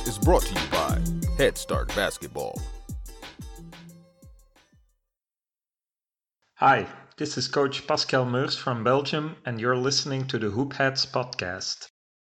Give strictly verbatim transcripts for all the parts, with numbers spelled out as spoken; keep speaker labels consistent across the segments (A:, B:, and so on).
A: is brought to you by Head Start Basketball.
B: Hi, this is Coach Pascal Meurs from Belgium, and you're listening to the Hoopheads podcast.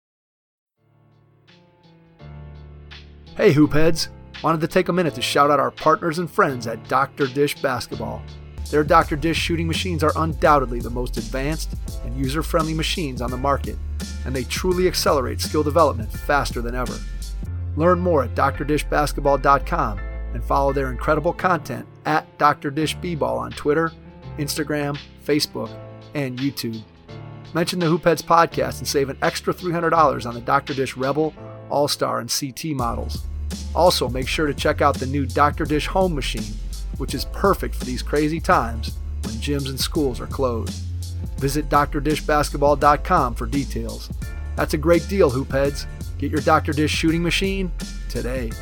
C: Hey Hoopheads! Wanted to take a minute to shout out our partners and friends at Doctor Dish Basketball. Their Doctor Dish shooting machines are undoubtedly the most advanced and user-friendly machines on the market, and they truly accelerate skill development faster than ever. Learn more at D R dish basketball dot com and follow their incredible content at D R Dish B Ball on Twitter, Instagram, Facebook, and YouTube. Mention the Hoopheads podcast and save an extra three hundred dollars on the Doctor Dish Rebel, All-Star, and C T models. Also, make sure to check out the new Doctor Dish Home Machine, which is perfect for these crazy times when gyms and schools are closed. Visit D R dish basketball dot com for details. That's a great deal, Hoopheads. Get your Doctor Dish shooting machine today.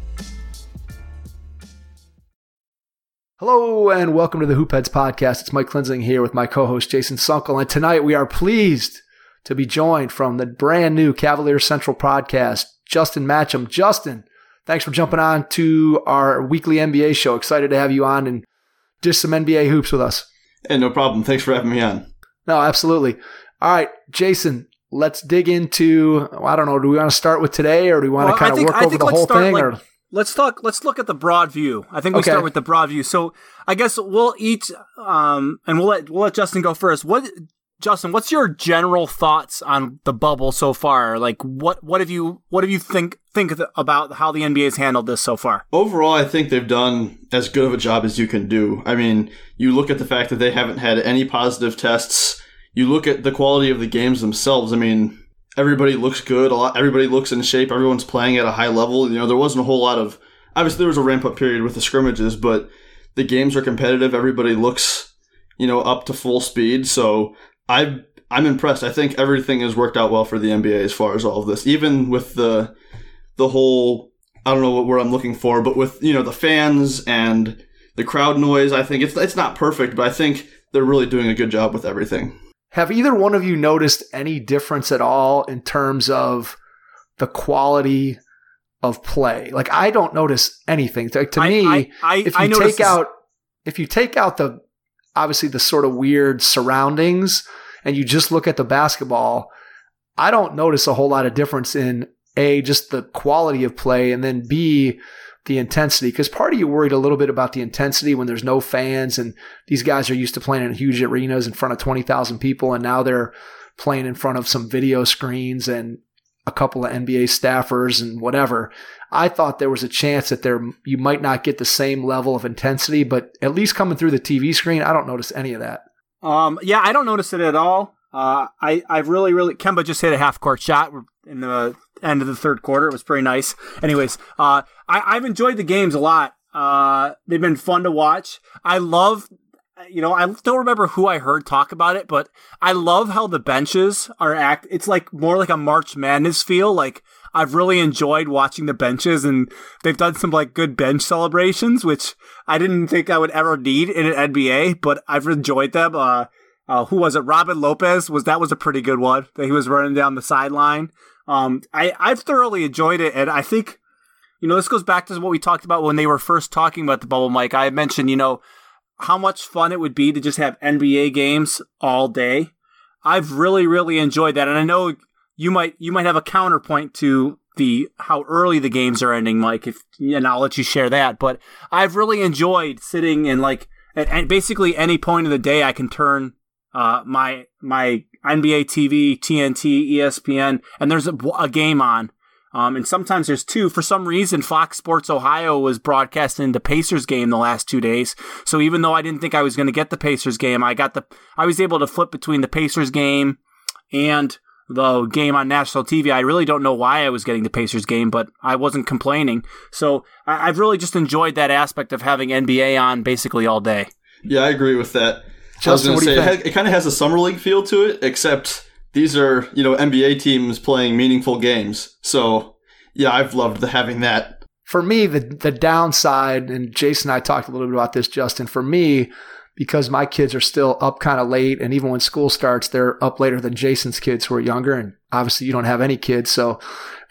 C: Hello and welcome to the Hoopheads podcast. It's Mike Klinzing here with my co-host Jason Sunkel, and tonight we are pleased to be joined from the brand new Cavalier Central podcast, Justin Matcham. Justin, thanks for jumping on to our weekly N B A show. Excited to have you on and dish some N B A hoops with us.
D: Hey, no problem. Thanks for having me on.
C: No, absolutely. All right, Jason, let's dig into, I don't know, do we want to start with today or do we want well, to kind of work I over the whole thing?
E: Like,
C: or?
E: Let's talk, let's look at the broad view. I think we okay. start with the broad view. So I guess we'll each, um, and we'll let, we'll let Justin go first. What, Justin, what's your general thoughts on the bubble so far? Like, what, what have you, what have you think, think about how the N B A has handled this so far?
D: Overall, I think they've done as good of a job as you can do. I mean, you look at the fact that they haven't had any positive tests. You look at the quality of the games themselves. I mean, everybody looks good. A lot, everybody looks in shape. Everyone's playing at a high level. You know, there wasn't a whole lot of, obviously there was a ramp up period with the scrimmages, but the games are competitive. Everybody looks, you know, up to full speed. So I, I'm impressed. I think everything has worked out well for the N B A as far as all of this, even with the, the whole, I don't know what word I'm looking for, but with, you know, the fans and the crowd noise. I think it's, it's not perfect, but I think they're really doing a good job with everything.
C: Have either one of you noticed any difference at all in terms of the quality of play? Like, I don't notice anything. To, to
E: I,
C: me,
E: I, I,
C: if you
E: I
C: take out, if you take out the, obviously the sort of weird surroundings and you just look at the basketball, I don't notice a whole lot of difference in A, just the quality of play, and then B, the intensity. Because part of you worried a little bit about the intensity when there's no fans and these guys are used to playing in huge arenas in front of twenty thousand people, and now they're playing in front of some video screens and a couple of N B A staffers and whatever. I thought there was a chance that there you might not get the same level of intensity, but at least coming through the T V screen, I don't notice any of that.
E: Um, yeah, I don't notice it at all. Uh, I, I really, really, Kemba just hit a half-court shot in the end of the third quarter. It was pretty nice. Anyways, uh, I, I've enjoyed the games a lot. Uh, they've been fun to watch. I love, you know, I don't remember who I heard talk about it, but I love how the benches are act. It's like more like a March Madness feel. Like, I've really enjoyed watching the benches, and they've done some like good bench celebrations, which I didn't think I would ever need in an N B A, but I've enjoyed them. Uh, uh, who was it? Robin Lopez was, that was a pretty good one that he was running down the sideline. Um, I, I've thoroughly enjoyed it. And I think, you know, this goes back to what we talked about when they were first talking about the bubble, Mike. I mentioned, you know, how much fun it would be to just have N B A games all day. I've really, really enjoyed that. And I know you might, you might have a counterpoint to the, how early the games are ending, Mike, if, and I'll let you share that. But I've really enjoyed sitting in like, at, at basically any point of the day I can turn Uh, my my N B A T V, T N T, E S P N, and there's a, a game on. Um, and sometimes there's two. For some reason, Fox Sports Ohio was broadcasting the Pacers game the last two days. So even though I didn't think I was going to get the Pacers game, I got the I was able to flip between the Pacers game and the game on national T V. I really don't know why I was getting the Pacers game, but I wasn't complaining. So I, I've really just enjoyed that aspect of having N B A on basically all day.
D: Yeah, I agree with that.
C: Justin,
D: I was
C: what do
D: going
C: you
D: to say,
C: think?
D: it, it kind of has a summer league feel to it, except these are, you know, N B A teams playing meaningful games. So, yeah, I've loved the, having that.
C: For me, the the downside, and Jason and I talked a little bit about this, Justin, for me, because my kids are still up kind of late, and even when school starts, they're up later than Jason's kids who are younger, and obviously you don't have any kids. So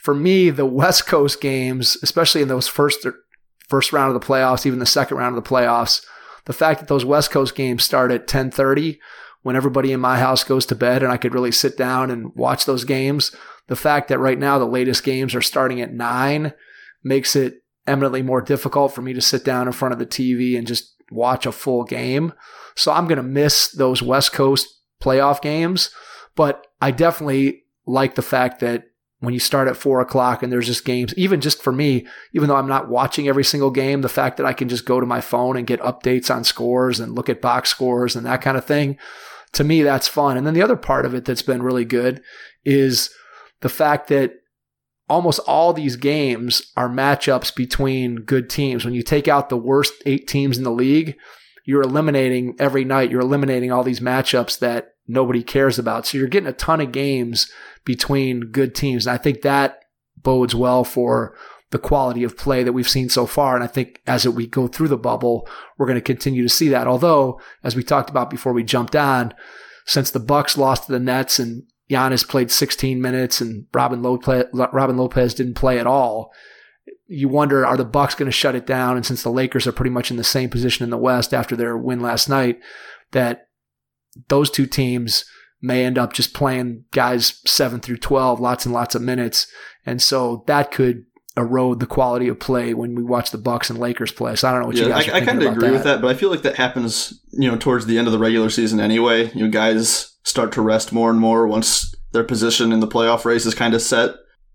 C: for me, the West Coast games, especially in those first first round of the playoffs, even the second round of the playoffs, the fact that those West Coast games start at ten thirty when everybody in my house goes to bed and I could really sit down and watch those games, the fact that right now the latest games are starting at nine makes it eminently more difficult for me to sit down in front of the T V and just watch a full game. So I'm going to miss those West Coast playoff games, but I definitely like the fact that when you start at four o'clock and there's just games, even just for me, even though I'm not watching every single game, the fact that I can just go to my phone and get updates on scores and look at box scores and that kind of thing, to me, that's fun. And then the other part of it that's been really good is the fact that almost all these games are matchups between good teams. When you take out the worst eight teams in the league, you're eliminating every night, you're eliminating all these matchups that nobody cares about. So you're getting a ton of games between good teams. And I think that bodes well for the quality of play that we've seen so far. And I think as we go through the bubble, we're going to continue to see that. Although, as we talked about before we jumped on, since the Bucks lost to the Nets and Giannis played sixteen minutes and Robin Lopez, Robin Lopez didn't play at all, you wonder, are the Bucks going to shut it down? And since the Lakers are pretty much in the same position in the West after their win last night, that those two teams may end up just playing guys seven through twelve, lots and lots of minutes. And so that could erode the quality of play when we watch the Bucks and Lakers play. So I don't know what
D: yeah,
C: you guys
D: I,
C: are
D: I
C: thinking
D: kind of
C: about
D: agree
C: that.
D: with that, but I feel like that happens, you know, towards the end of the regular season anyway. You guys start to rest more and more once their position in the playoff race is kind of set.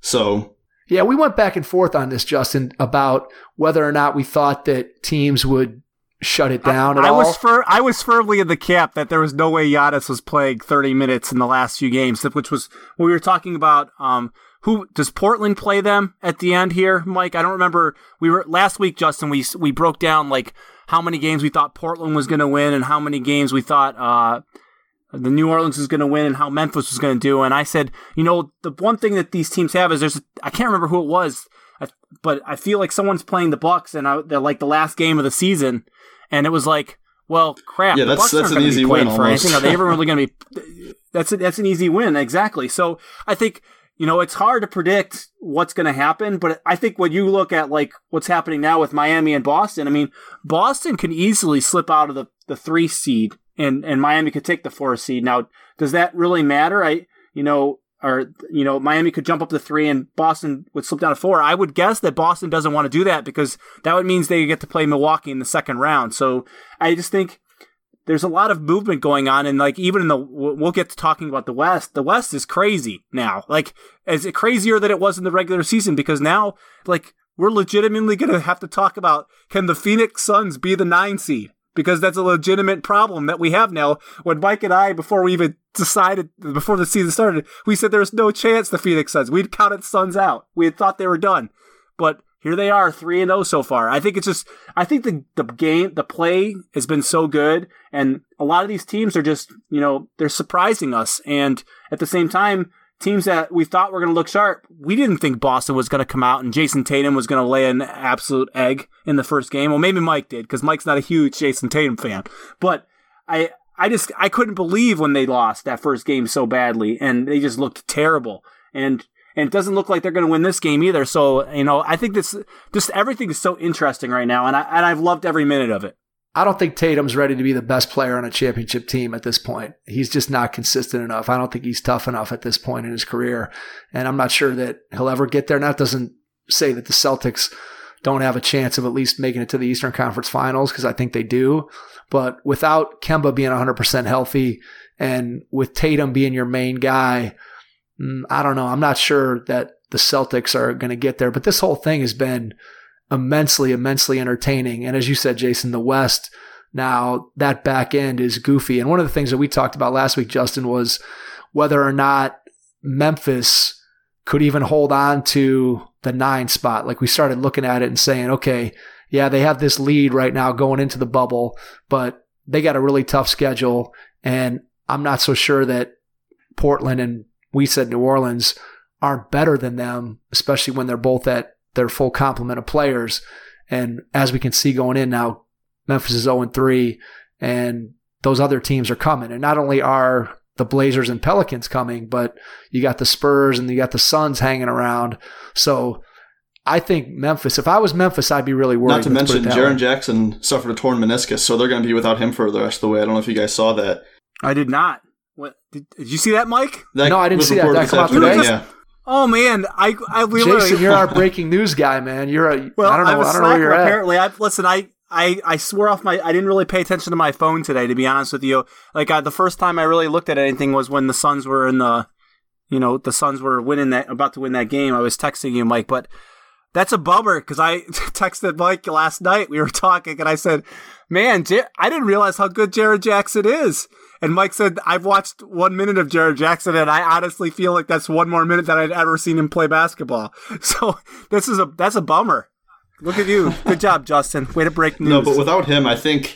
D: So
C: yeah, we went back and forth on this, Justin, about whether or not we thought that teams would shut it down
E: I,
C: at
E: I
C: all.
E: was fir- I was firmly in the camp that there was no way Giannis was playing thirty minutes in the last few games, which was what we were talking about. Um, who does Portland play them at the end here, Mike? I don't remember. We were last week, Justin. We we broke down like how many games we thought Portland was going to win and how many games we thought uh, the New Orleans was going to win and how Memphis was going to do. And I said, you know, the one thing that these teams have is there's a, I can't remember who it was, but I feel like someone's playing the Bucks and I, they're like the last game of the season. And it was like, well, crap.
D: Yeah,
E: the
D: that's
E: Bucks
D: that's
E: aren't
D: an
E: gonna
D: easy
E: be playing
D: win
E: for
D: almost.
E: anything. Are they ever really going to be? That's a, that's an easy win, exactly. So I think, you know, it's hard to predict what's going to happen, but I think when you look at like what's happening now with Miami and Boston, I mean, Boston can easily slip out of the, the three seed, and and Miami could take the four seed. Now, does that really matter? I you know. Or, you know, Miami could jump up to three and Boston would slip down to four. I would guess that Boston doesn't want to do that because that would mean they get to play Milwaukee in the second round. So I just think there's a lot of movement going on. And, like, even in the, we'll get to talking about the West. The West is crazy now. Like, is it crazier than it was in the regular season? Because now, like, we're legitimately going to have to talk about, can the Phoenix Suns be the nine seed? Because that's a legitimate problem that we have now. When Mike and I, before we even decided, before the season started, we said there was no chance the Phoenix Suns. We'd counted Suns out. We had thought they were done. But here they are, three and oh so far. I think it's just, I think the, the game, the play has been so good. And a lot of these teams are just, you know, they're surprising us. And at the same time, teams that we thought were going to look sharp, we didn't think Boston was going to come out and Jason Tatum was going to lay an absolute egg in the first game. Well, maybe Mike did because Mike's not a huge Jason Tatum fan. But I I just I couldn't believe when they lost that first game so badly, and they just looked terrible. And and it doesn't look like they're going to win this game either. So, you know, I think this just everything is so interesting right now, and I and I've loved every minute of it.
C: I don't think Tatum's ready to be the best player on a championship team at this point. He's just not consistent enough. I don't think he's tough enough at this point in his career. And I'm not sure that he'll ever get there. And that doesn't say that the Celtics don't have a chance of at least making it to the Eastern Conference Finals, because I think they do. But without Kemba being one hundred percent healthy and with Tatum being your main guy, I don't know. I'm not sure that the Celtics are going to get there. But this whole thing has been immensely, immensely entertaining. And as you said, Jason, the West, now that back end is goofy. And one of the things that we talked about last week, Justin, was whether or not Memphis could even hold on to the nine spot. Like, we started looking at it and saying, okay, yeah, they have this lead right now going into the bubble, but they got a really tough schedule. And I'm not so sure that Portland and we said New Orleans aren't better than them, especially when they're both at their full complement of players. And as we can see going in now, Memphis is oh and three, and those other teams are coming. And not only are the Blazers and Pelicans coming, but you got the Spurs and you got the Suns hanging around. So I think Memphis, if I was Memphis, I'd be really worried.
D: Not to mention, Jaren Jackson suffered a torn meniscus, so they're going to be without him for the rest of the way. I don't know if you guys saw that.
E: I did not. What did, did you see that, Mike?
C: That no, I didn't see that. Did that come out today?
E: Just,
D: yeah.
E: Oh man, I, I we
C: Jason,
E: literally,
C: you're our breaking news guy, man. You're a.
E: Well,
C: I don't know.
E: I'm a
C: I don't know where you're
E: apparently.
C: at.
E: I listen. I, I I swore off my. I didn't really pay attention to my phone today, to be honest with you. Like I, the first time I really looked at anything was when the Suns were in the, you know, the Suns were winning that, about to win that game. I was texting you, Mike, but that's a bummer because I texted Mike last night. We were talking, and I said, "Man, J- I didn't realize how good Jaren Jackson is." And Mike said, I've watched one minute of Jaren Jackson, and I honestly feel like that's one more minute than I'd ever seen him play basketball. So this is a that's a bummer. Look at you. Good job, Justin. Way to break news.
D: No, but without him, I think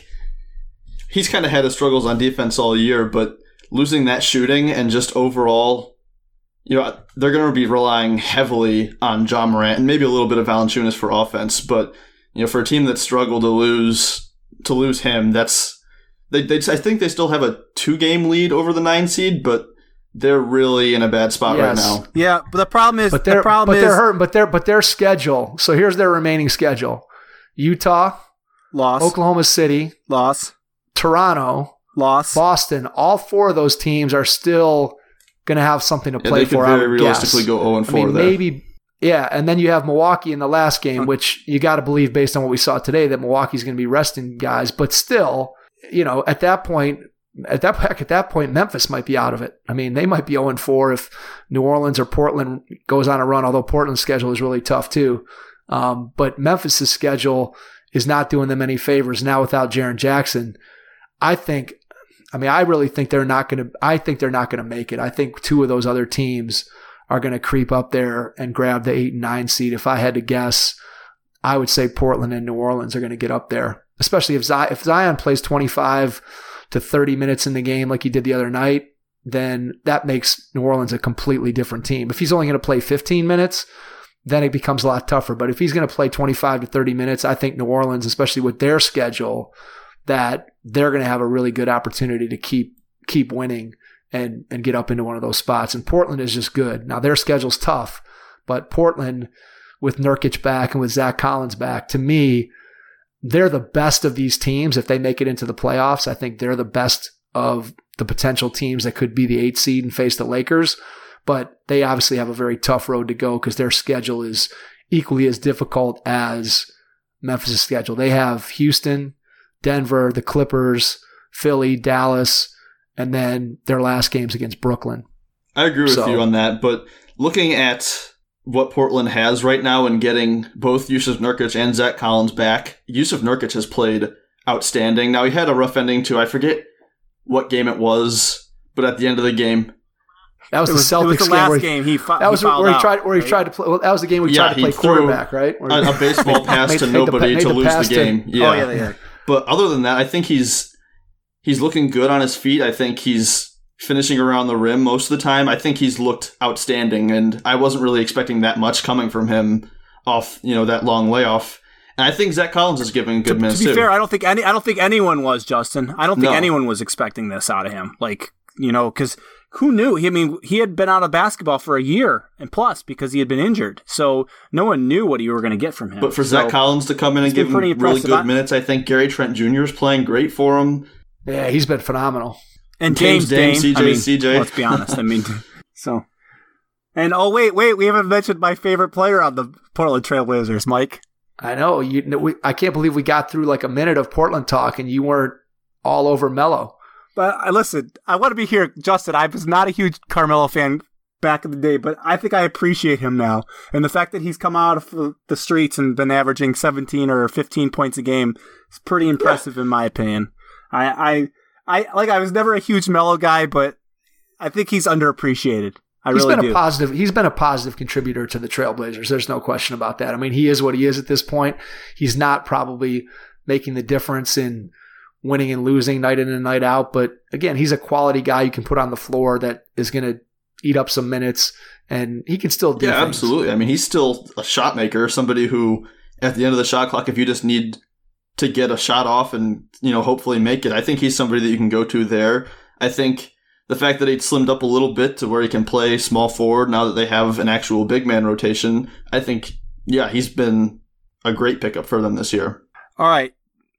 D: he's kind of had his struggles on defense all year, but losing that shooting and just overall, you know, they're going to be relying heavily on Ja Morant and maybe a little bit of Valanciunas for offense. But, you know, for a team that struggled to lose to lose him, that's They, they, I think they still have a two-game lead over the nine seed, but they're really in a bad spot
C: yes.
D: right now.
E: Yeah, but the problem is,
C: but
E: the problem
C: but
E: is,
C: they're hurt. But their but their schedule. So here's their remaining schedule: Utah,
E: loss,
C: Oklahoma City,
E: loss,
C: Toronto,
E: loss,
C: Boston. All four of those teams are still going to have something to
D: Yeah,
C: play
D: they could
C: for.
D: very
C: I would
D: realistically
C: guess.
D: go zero and four
C: I mean,
D: there.
C: maybe. Yeah, and then you have Milwaukee in the last game, which you got to believe based on what we saw today that Milwaukee's going to be resting guys, but still. You know, at that point, at that at that point, Memphis might be out of it. I mean, they might be zero and four if New Orleans or Portland goes on a run. Although Portland's schedule is really tough too, um, but Memphis's schedule is not doing them any favors now without Jaren Jackson. I think, I mean, I really think they're not going to. I think they're not going to make it. I think two of those other teams are going to creep up there and grab the eight and nine seed. If I had to guess, I would say Portland and New Orleans are going to get up there. Especially if Zion, if Zion plays twenty-five to thirty minutes in the game like he did the other night, then that makes New Orleans a completely different team. If he's only going to play fifteen minutes, then it becomes a lot tougher. But if he's going to play twenty-five to thirty minutes, I think New Orleans, especially with their schedule, that they're going to have a really good opportunity to keep keep winning and, and get up into one of those spots. And Portland is just good. Now, their schedule's tough, but Portland, with Nurkic back and with Zach Collins back, to me, they're the best of these teams. If they make it into the playoffs, I think they're the best of the potential teams that could be the eight seed and face the Lakers. But they obviously have a very tough road to go because their schedule is equally as difficult as Memphis' schedule. They have Houston, Denver, the Clippers, Philly, Dallas, and then their last game's against Brooklyn.
D: I agree with
C: So-
D: you on that, but looking at what Portland has right now and getting both Jusuf Nurkic and Zach Collins back, Jusuf Nurkic has played outstanding. Now, he had a rough ending to, I forget what game it was, but at the end of the game,
C: That was,
E: It was,
C: the Celtics
E: it was the
C: game
E: last
C: where he,
E: game. He, fo-
C: that was
E: he fouled
C: where he
E: out,
C: tried where he
E: right?
C: tried to play. Well, that was the game we
D: Yeah,
C: tried to
D: he
C: play
D: threw
C: quarterback, right? Where
D: a,
C: he-
D: a baseball pass
C: made-
D: to
C: made the-
D: nobody
C: made
D: to
C: the
D: lose
C: pass
D: the
C: to-
D: game. Yeah.
E: Oh yeah, yeah.
D: But other than that, I think he's he's looking good on his feet. I think he's finishing around the rim most of the time. I think he's looked outstanding, and I wasn't really expecting that much coming from him off, you know, that long layoff. And I think Zach Collins is giving good
E: To,
D: minutes
E: to be
D: too.
E: fair, I don't think any. I don't think anyone was, Justin. I don't think
D: No.
E: anyone was expecting this out of him. Like, you know, because who knew? I mean, he had been out of basketball for a year and plus because he had been injured. So no one knew what you were going to get from him.
D: But for
E: so,
D: Zach Collins to come in and
E: he's been
D: give him
E: pretty
D: really
E: impressive.
D: good
E: I-
D: minutes, I think Gary Trent Junior is playing great for him.
C: yeah, he's been phenomenal.
E: and
D: James
E: James,
D: Dane,
E: Dane,
D: C J,
E: I mean,
D: C J.
E: Let's be honest. I mean, so. And oh wait, wait, we haven't mentioned my favorite player on the Portland Trailblazers, Mike.
C: I know you. We, I can't believe we got through like a minute of Portland talk and you weren't all over Melo.
E: But uh, listen, I want to be here, Justin. I was not a huge Carmelo fan back in the day, but I think I appreciate him now. And the fact that he's come out of the streets and been averaging seventeen or fifteen points a game is pretty impressive, in my opinion. I, I, I like. I was never a huge Melo guy, but I think he's underappreciated. I
C: He's
E: really
C: been
E: do.
C: a positive. He's been a positive contributor to the Trailblazers. There's no question about that. I mean, he is what he is at this point. He's not probably making the difference in winning and losing night in and night out. But again, he's a quality guy you can put on the floor that is going to eat up some minutes, and he can still do
D: Yeah,
C: things.
D: absolutely. I mean, he's still a shot maker, somebody who, at the end of the shot clock, if you just need to get a shot off and, you know, hopefully make it, I think he's somebody that you can go to there. I think the fact that he slimmed up a little bit to where he can play small forward now that they have an actual big man rotation, I think, yeah, he's been a great pickup for them this year.
E: All right.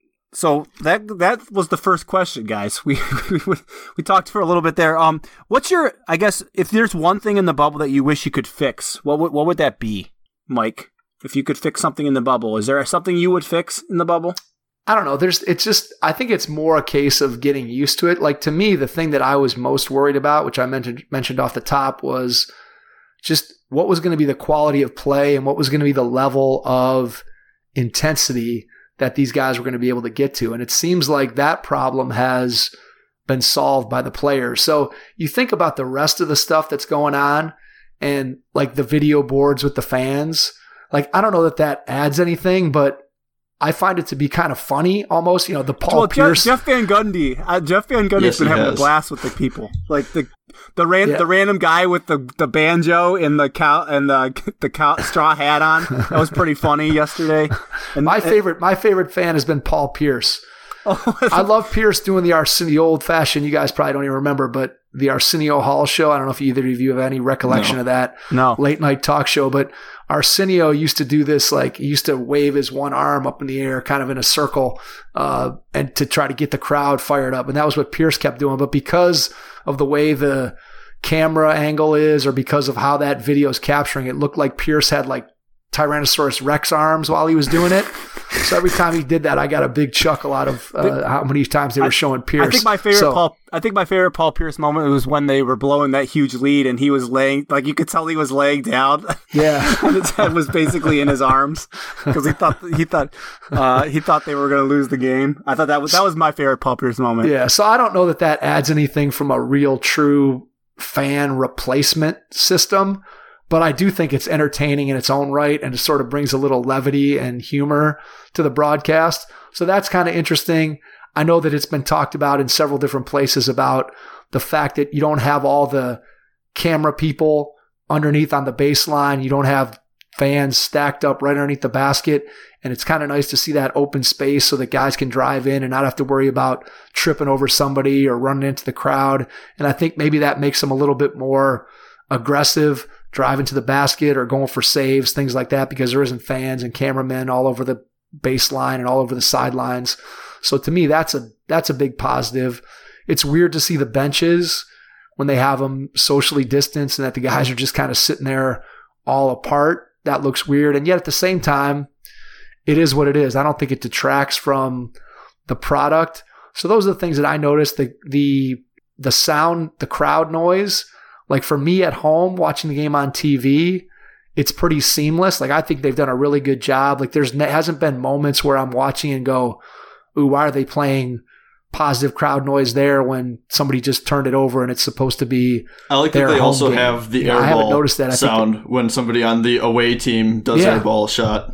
E: So that that was the first question, guys. We, we we talked for a little bit there. Um, what's your? I guess if there's one thing in the bubble that you wish you could fix, what would what would that be, Mike? If you could fix something in the bubble, is there something you would fix in the bubble?
C: I don't know. There's. It's just. I think it's more a case of getting used to it. Like to me, the thing that I was most worried about, which I mentioned mentioned off the top, was just what was going to be the quality of play and what was going to be the level of intensity that these guys were going to be able to get to. And it seems like that problem has been solved by the players. So you think about the rest of the stuff that's going on and like the video boards with the fans. Like, I don't know that that adds anything, but I find it to be kind of funny almost. You know, the Paul
E: well,
C: Pierce.
E: Jeff, Jeff Van Gundy. Uh, Jeff Van Gundy's
D: yes,
E: been having
D: has.
E: a blast with the people. Like the the ran,
C: Yeah.
E: the random guy with the, the banjo and the cow and the the cow, straw hat on. That was pretty funny yesterday. And
C: My favorite, my favorite fan has been Paul Pierce.
E: Oh,
C: I love Pierce doing the Arsenio, the old fashioned. You guys probably don't even remember, but the Arsenio Hall show. I don't know if either of you have any recollection
D: No.
C: of that
E: No.
C: late night talk show, but Arsenio used to do this. Like he used to wave his one arm up in the air, kind of in a circle, uh, and to try to get the crowd fired up. And that was what Pierce kept doing. But because of the way the camera angle is, or because of how that video is capturing, it looked like Pierce had like Tyrannosaurus Rex arms while he was doing it. So every time he did that, I got a big chuckle out of uh, how many times they were showing Pierce.
E: I think my favorite
C: So-
E: Paul. I think my favorite Paul Pierce moment was when they were blowing that huge lead and he was laying, like you could tell he was laying down.
C: Yeah.
E: And his head was basically in his arms because he thought he thought uh, he thought they were going to lose the game. I thought that was that was my favorite Paul Pierce moment.
C: Yeah, so I don't know that that adds anything from a real, true fan replacement system, but I do think it's entertaining in its own right, and it sort of brings a little levity and humor to the broadcast. So that's kind of interesting. I know that it's been talked about in several different places about the fact that you don't have all the camera people underneath on the baseline. You don't have fans stacked up right underneath the basket. And it's kind of nice to see that open space so that guys can drive in and not have to worry about tripping over somebody or running into the crowd. And I think maybe that makes them a little bit more aggressive, driving to the basket or going for saves, things like that, because there isn't fans and cameramen all over the baseline and all over the sidelines. So to me, that's a that's a big positive. It's weird to see the benches when they have them socially distanced and that the guys are just kind of sitting there all apart. That looks weird. And yet at the same time, it is what it is. I don't think it detracts from the product. So those are the things that I noticed. The the the sound, the crowd noise. Like for me at home watching the game on T V, it's pretty seamless. Like I think they've done a really good job. Like there's hasn't been moments where I'm watching and go, ooh, why are they playing positive crowd noise there when somebody just turned it over and it's supposed to be
D: I like
C: their
D: that they
C: home
D: also
C: game.
D: have the
C: Yeah, I haven't
D: airball
C: noticed that. I think
D: sound
C: it-
D: when somebody on the away team does
C: Yeah.
D: their ball shot.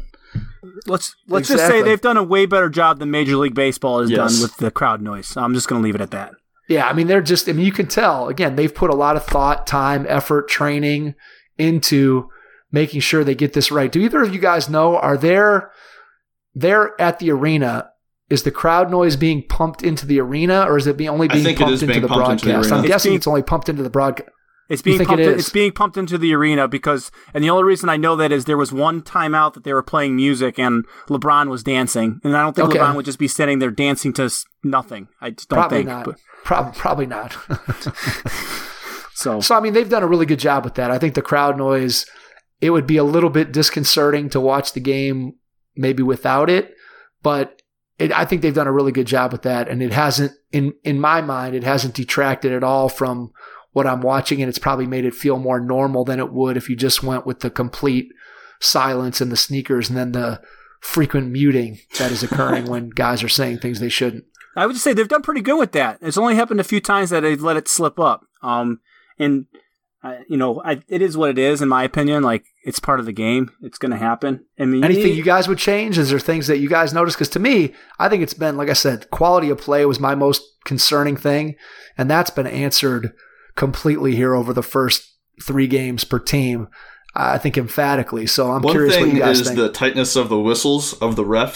E: Let's let's just say
C: Exactly.
E: they've done a way better job than Major League Baseball has
D: Yes.
E: done with the crowd noise. So I'm just going to leave it at that.
C: Yeah, I mean, they're just, I mean, you can tell, again, they've put a lot of thought, time, effort, training into making sure they get this right. Do either of you guys know, are there, they're at the arena, is the crowd noise being pumped into the arena or is it being, only
D: I
C: being
D: think it
C: pumped
D: is
C: into
D: being
C: the
D: pumped into the
C: broadcast?
D: arena.
C: I'm
E: It's
C: guessing
E: being-
C: it's only pumped into the broadcast.
E: It's being
C: think
E: pumped.
C: it
E: In,
C: is?
E: it's being pumped into the arena because, and the only reason I know that is there was one timeout that they were playing music and LeBron was dancing, and I don't think
C: Okay.
E: LeBron would just be sitting there dancing to s- nothing. I just don't
C: Probably
E: think.
C: not.
E: But,
C: Prob- probably not.
E: so
C: So, I mean, they've done a really good job with that. I think the crowd noise, it would be a little bit disconcerting to watch the game maybe without it, but it, I think they've done a really good job with that. And it hasn't, in, in my mind, it hasn't detracted at all from what I'm watching. And it's probably made it feel more normal than it would if you just went with the complete silence and the sneakers and then the frequent muting that is occurring when guys are saying things they shouldn't.
E: I would just say they've done pretty good with that. It's only happened a few times that they've let it slip up. Um, and uh, you know, I, it is what it is, in my opinion. Like it's part of the game. It's going to happen. I mean,
C: Anything you guys would change? Is there things that you guys notice? Because to me, I think it's been, like I said, quality of play was my most concerning thing, and that's been answered completely here over the first three games per team. I think emphatically. So I'm
D: One
C: curious what
D: thing
C: you guys
D: is
C: think.
D: the tightness of the whistles of the refs.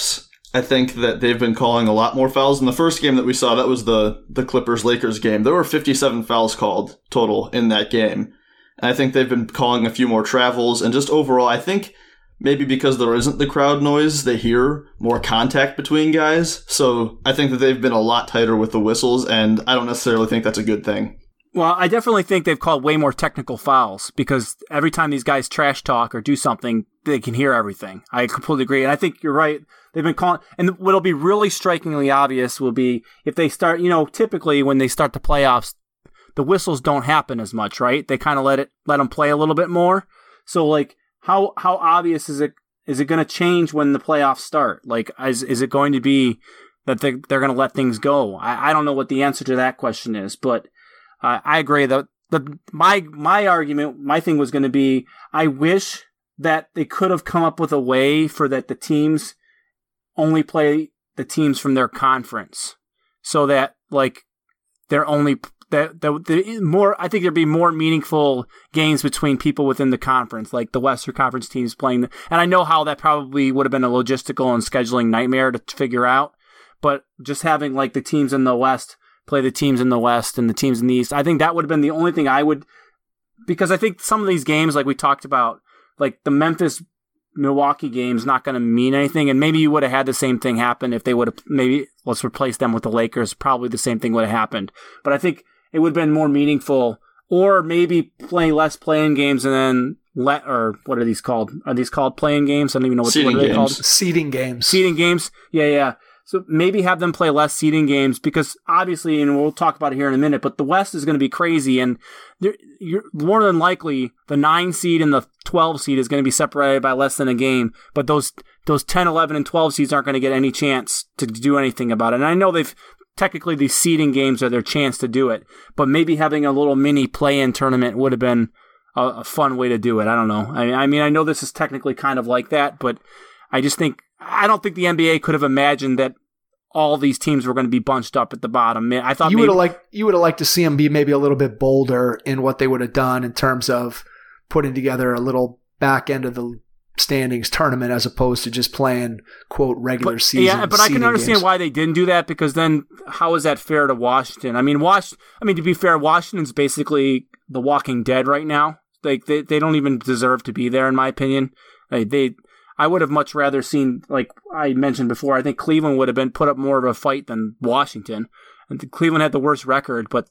D: I think that they've been calling a lot more fouls. In the first game that we saw, that was the, the Clippers-Lakers game. There were fifty-seven fouls called total in that game. And I think they've been calling a few more travels. And just overall, I think maybe because there isn't the crowd noise, they hear more contact between guys. So I think that they've been a lot tighter with the whistles, and I don't necessarily think that's a good thing.
E: Well, I definitely think they've called way more technical fouls because every time these guys trash talk or do something, they can hear everything. I completely agree. And I think you're right. They've been calling, and what'll be really strikingly obvious will be if they start, you know, typically when they start the playoffs, the whistles don't happen as much, right? They kind of let it, let them play a little bit more. So like, how, how obvious is it, is it going to change when the playoffs start? Like, is, is it going to be that they, they're going to let things go? I, I don't know what the answer to that question is, but Uh, I agree that the my my argument, my thing was going to be, I wish that they could have come up with a way for that the teams only play the teams from their conference, so that like they're only that the, the more I think there'd be more meaningful games between people within the conference, like the Western Conference teams playing. The, and I know how that probably would have been a logistical and scheduling nightmare to figure out, but just having like the teams in the West play the teams in the West and the teams in the East. I think that would have been the only thing I would, because I think some of these games, like we talked about, like the Memphis Milwaukee game is not going to mean anything. And maybe you would have had the same thing happen if they would have, maybe let's replace them with the Lakers. Probably the same thing would have happened. But I think it would have been more meaningful, or maybe play less playing games and then let, or what are these called? Are these called playing games? I don't even know what, what are they called.
C: Seeding games.
E: Seeding games. Yeah, yeah. So maybe have them play less seeding games because obviously, and we'll talk about it here in a minute, but the West is going to be crazy, and you're more than likely the nine seed and the twelve seed is going to be separated by less than a game, but those those ten, eleven, and twelve seeds aren't going to get any chance to do anything about it. And I know they've technically these seeding games are their chance to do it, but maybe having a little mini play-in tournament would have been a, a fun way to do it. I don't know. I, I mean, I know this is technically kind of like that, but I just think I don't think the N B A could have imagined that all these teams were going to be bunched up at the bottom. I thought
C: you
E: maybe,
C: would have liked you would have liked to see them be maybe a little bit bolder in what they would have done in terms of putting together a little back end of the standings tournament as opposed to just playing quote regular
E: but,
C: season.
E: Yeah, but I can understand
C: games.
E: why they didn't do that, because then how is that fair to Washington? I mean, Wash. I mean, to be fair, Washington's basically the Walking Dead right now. Like they they don't even deserve to be there, in my opinion. Like, they. I would have much rather seen, like I mentioned before, I think Cleveland would have been put up more of a fight than Washington. And Cleveland had the worst record, but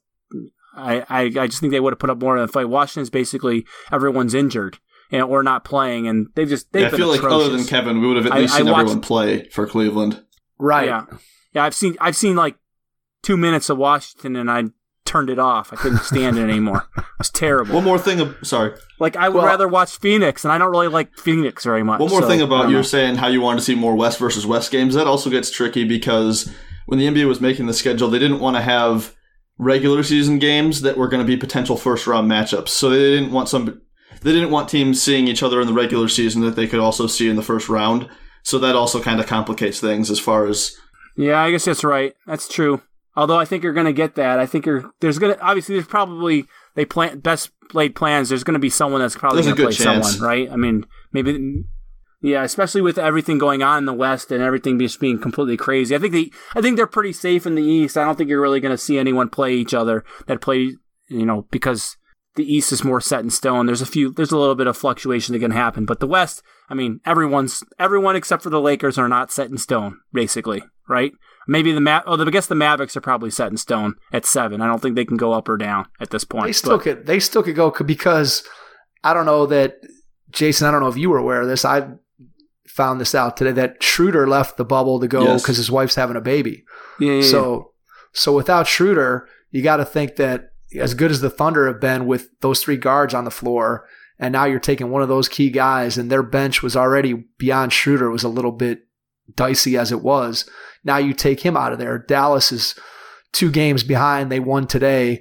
E: I, I, I just think they would have put up more of a fight. Washington's basically everyone's injured and or not playing, and they've just they've
D: yeah, I
E: been
D: feel
E: atrocious.
D: like other than Kevin, we would have at least
E: I,
D: seen
E: I watched,
D: everyone play for Cleveland.
C: Right.
E: Yeah. Yeah, I've seen I've seen like two minutes of Washington and I turned it off. I couldn't stand it anymore. It was terrible.
D: One more thing, sorry.
E: Like I would
C: well,
E: rather watch Phoenix, and I don't really like Phoenix very much.
D: One more
E: so,
D: thing about you
E: know.
D: were saying how you wanted to see more West versus West games. That also gets tricky because when the N B A was making the schedule, they didn't want to have regular season games that were going to be potential first round matchups. So they didn't want some. They didn't want teams seeing each other in the regular season that they could also see in the first round. So that also kind of complicates things as far as.
E: Yeah, I guess that's right. That's true. Although I think you're going to get that. I think you're there's going to obviously there's probably they plan best laid plans. There's going to be someone that's probably going to play
D: chance.
E: someone, right? I mean, maybe yeah, especially with everything going on in the West and everything just being completely crazy. I think they I think they're pretty safe in the East. I don't think you're really going to see anyone play each other that play, you know, because the East is more set in stone. There's a few there's a little bit of fluctuation that can happen, but the West, I mean, everyone's everyone except for the Lakers are not set in stone, basically, right? Maybe the Ma- oh, I guess the Mavericks are probably set in stone at seven. I don't think they can go up or down at this point.
C: They still but. could. They still could go because I don't know that Jason. I don't know if you were aware of this. I found this out today that Schroeder left the bubble to go because yes. his wife's having a baby.
E: Yeah. yeah
C: so,
E: yeah.
C: so without Schroeder, you got to think that as good as the Thunder have been with those three guards on the floor, and now you're taking one of those key guys, and their bench was already beyond Schroeder was a little bit dicey as it was. Now you take him out of there. Dallas is two games behind. They won today.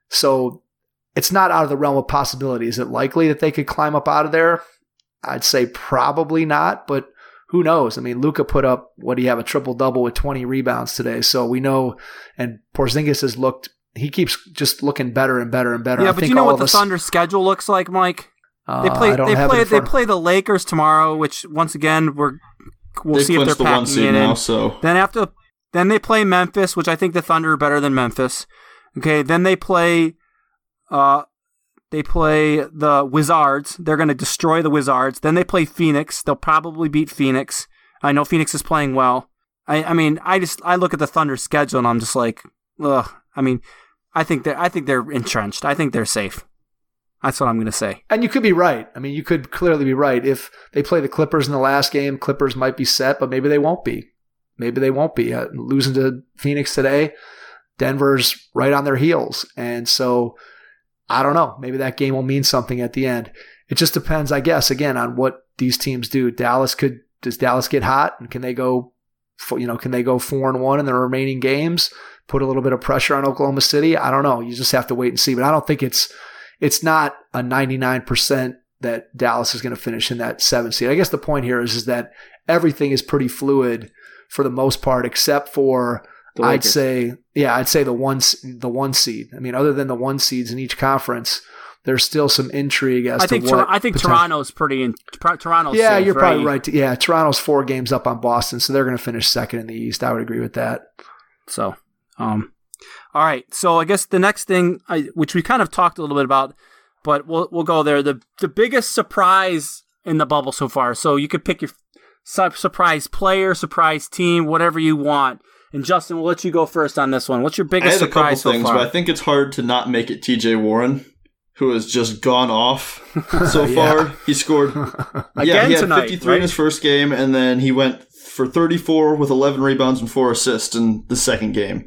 C: So it's not out of the realm of possibility. Is it likely that they could climb up out of there? I'd say probably not, but who knows? I mean, Luka put up, what do you have, a triple-double with twenty rebounds today. So we know, and Porzingis has looked, he keeps just looking better and better and better.
E: Yeah,
C: I
E: but
C: think
E: you know what the
C: us,
E: Thunder schedule looks like, Mike?
C: Uh,
E: they play.
C: I don't
E: They
C: have
E: play.
C: it in front.
E: They play the Lakers tomorrow, which once again we're we'll
D: They've
E: see if they're
D: clinched the one
E: packing
D: seed
E: it
D: now,
E: in.
D: so
E: Then after, then they play Memphis, which I think the Thunder are better than Memphis. Okay, then they play, uh, they play the Wizards. They're going to destroy the Wizards. Then they play Phoenix. They'll probably beat Phoenix. I know Phoenix is playing well. I, I mean, I just I look at the Thunder schedule and I'm just like, ugh. I mean, I think they I think they're entrenched. I think they're safe. That's what I'm going to say.
C: And you could be right. I mean, you could clearly be right. If they play the Clippers in the last game, Clippers might be set, but maybe they won't be. Maybe they won't be. Uh, losing to Phoenix today, Denver's right on their heels. And so, I don't know. Maybe that game will mean something at the end. It just depends, I guess, again, on what these teams do. Dallas could, does Dallas get hot? And can they go, you know, can they go four and one in the remaining games? Put a little bit of pressure on Oklahoma City? I don't know. You just have to wait and see. But I don't think it's, It's not a ninety-nine percent that Dallas is going to finish in that seventh seed. I guess the point here is, is that everything is pretty fluid for the most part, except for I'd say, yeah, I'd say the one the one seed. I mean, other than the one seeds in each conference, there's still some intrigue as
E: I
C: to
E: think
C: what.
E: Tor- I think
C: potential-
E: Toronto's pretty in. Toronto's
C: yeah,
E: safe,
C: you're
E: right?
C: probably right. Yeah, Toronto's four games up on Boston, so they're going to finish second in the East. I would agree with that.
E: So, um. All right, so I guess the next thing, I, which we kind of talked a little bit about, but we'll we'll go there. The the biggest surprise in the bubble so far. So you could pick your su- surprise player, surprise team, whatever you want. And Justin, we'll let you go first on this one. What's your biggest
D: I had a couple
E: surprise so
D: things,
E: far?
D: but I think it's hard to not make it T J Warren, who has just gone off so
C: Yeah.
D: far. He scored
E: Again
D: yeah, he had
E: tonight,
D: fifty-three
E: right?
D: in his first game, and then he went for thirty-four with eleven rebounds and four assists in the second game.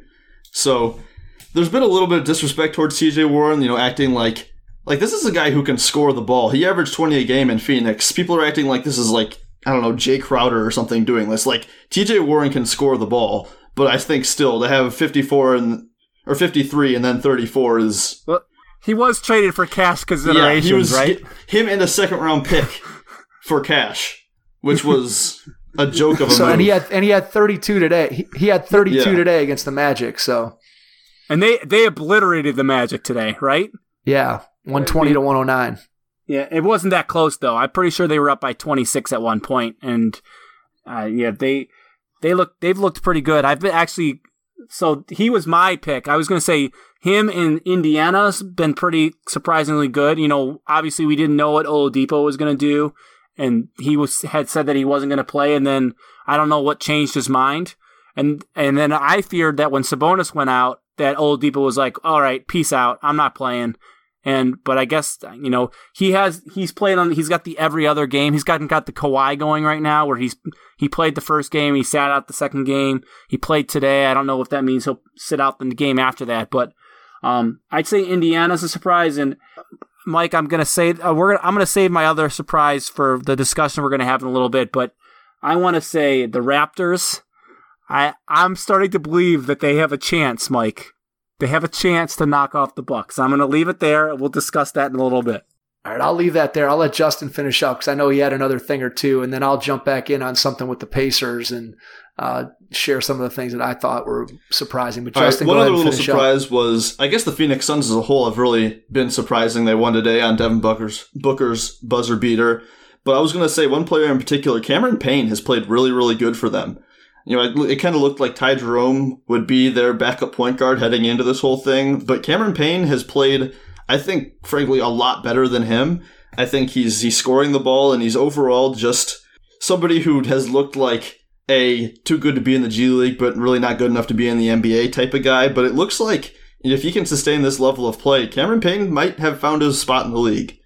D: So there's been a little bit of disrespect towards T J Warren, you know, acting like like this is a guy who can score the ball. He averaged twenty a game in Phoenix. People are acting like this is like, I don't know, Jay Crowder or something doing this. Like, T J Warren can score the ball, but I think still to have fifty-four and or fifty-three and then thirty-four is
E: Well, he was traded for cash considerations,
D: yeah, he was
E: right?
D: him and a second round pick for cash, which was a joke of a
C: So
D: move.
C: and he had and he had thirty-two today. He, he had thirty-two
D: Yeah.
C: today against the Magic. So
E: And they they obliterated the Magic today, right?
C: yeah, one twenty to one oh nine.
E: Yeah, it wasn't that close though. I'm pretty sure they were up by twenty-six at one point, and uh, yeah, they they look they've looked pretty good. I've been actually so he was my pick. I was going to say him in Indiana's been pretty surprisingly good. You know, obviously we didn't know what Oladipo was going to do, and he was had said that he wasn't going to play, and then I don't know what changed his mind, and and then I feared that when Sabonis went out, that Oladipo was like, all right, peace out, I'm not playing. And but I guess, you know, he has he's played on he's got the every other game. He's gotten got the Kawhi going right now, where he's he played the first game, he sat out the second game, he played today. I don't know if that means he'll sit out the game after that, but um, I'd say Indiana's a surprise. And Mike, I'm gonna say uh, we're gonna, I'm gonna save my other surprise for the discussion we're gonna have in a little bit. But I want to say the Raptors. I I'm starting to believe that they have a chance, Mike. They have a chance to knock off the Bucks. I'm going to leave it there. We'll discuss that in a little bit.
C: All right, I'll leave that there. I'll let Justin finish up because I know he had another thing or two, and then I'll jump back in on something with the Pacers and uh, share some of the things that I thought were surprising. But
D: All right,
C: Justin,
D: one
C: go
D: other
C: ahead and
D: little
C: finish up.
D: surprise was, I guess the Phoenix Suns as a whole have really been surprising. They won today on Devin Booker's, Booker's buzzer beater. But I was going to say one player in particular, Cameron Payne, has played really, really good for them. You know, it, it kind of looked like Ty Jerome would be their backup point guard heading into this whole thing. But Cameron Payne has played, I think, frankly, a lot better than him. I think he's he's scoring the ball, and he's overall just somebody who has looked like a too good to be in the G League, but really not good enough to be in the N B A type of guy. But it looks like if he can sustain this level of play, Cameron Payne might have found his spot in the league.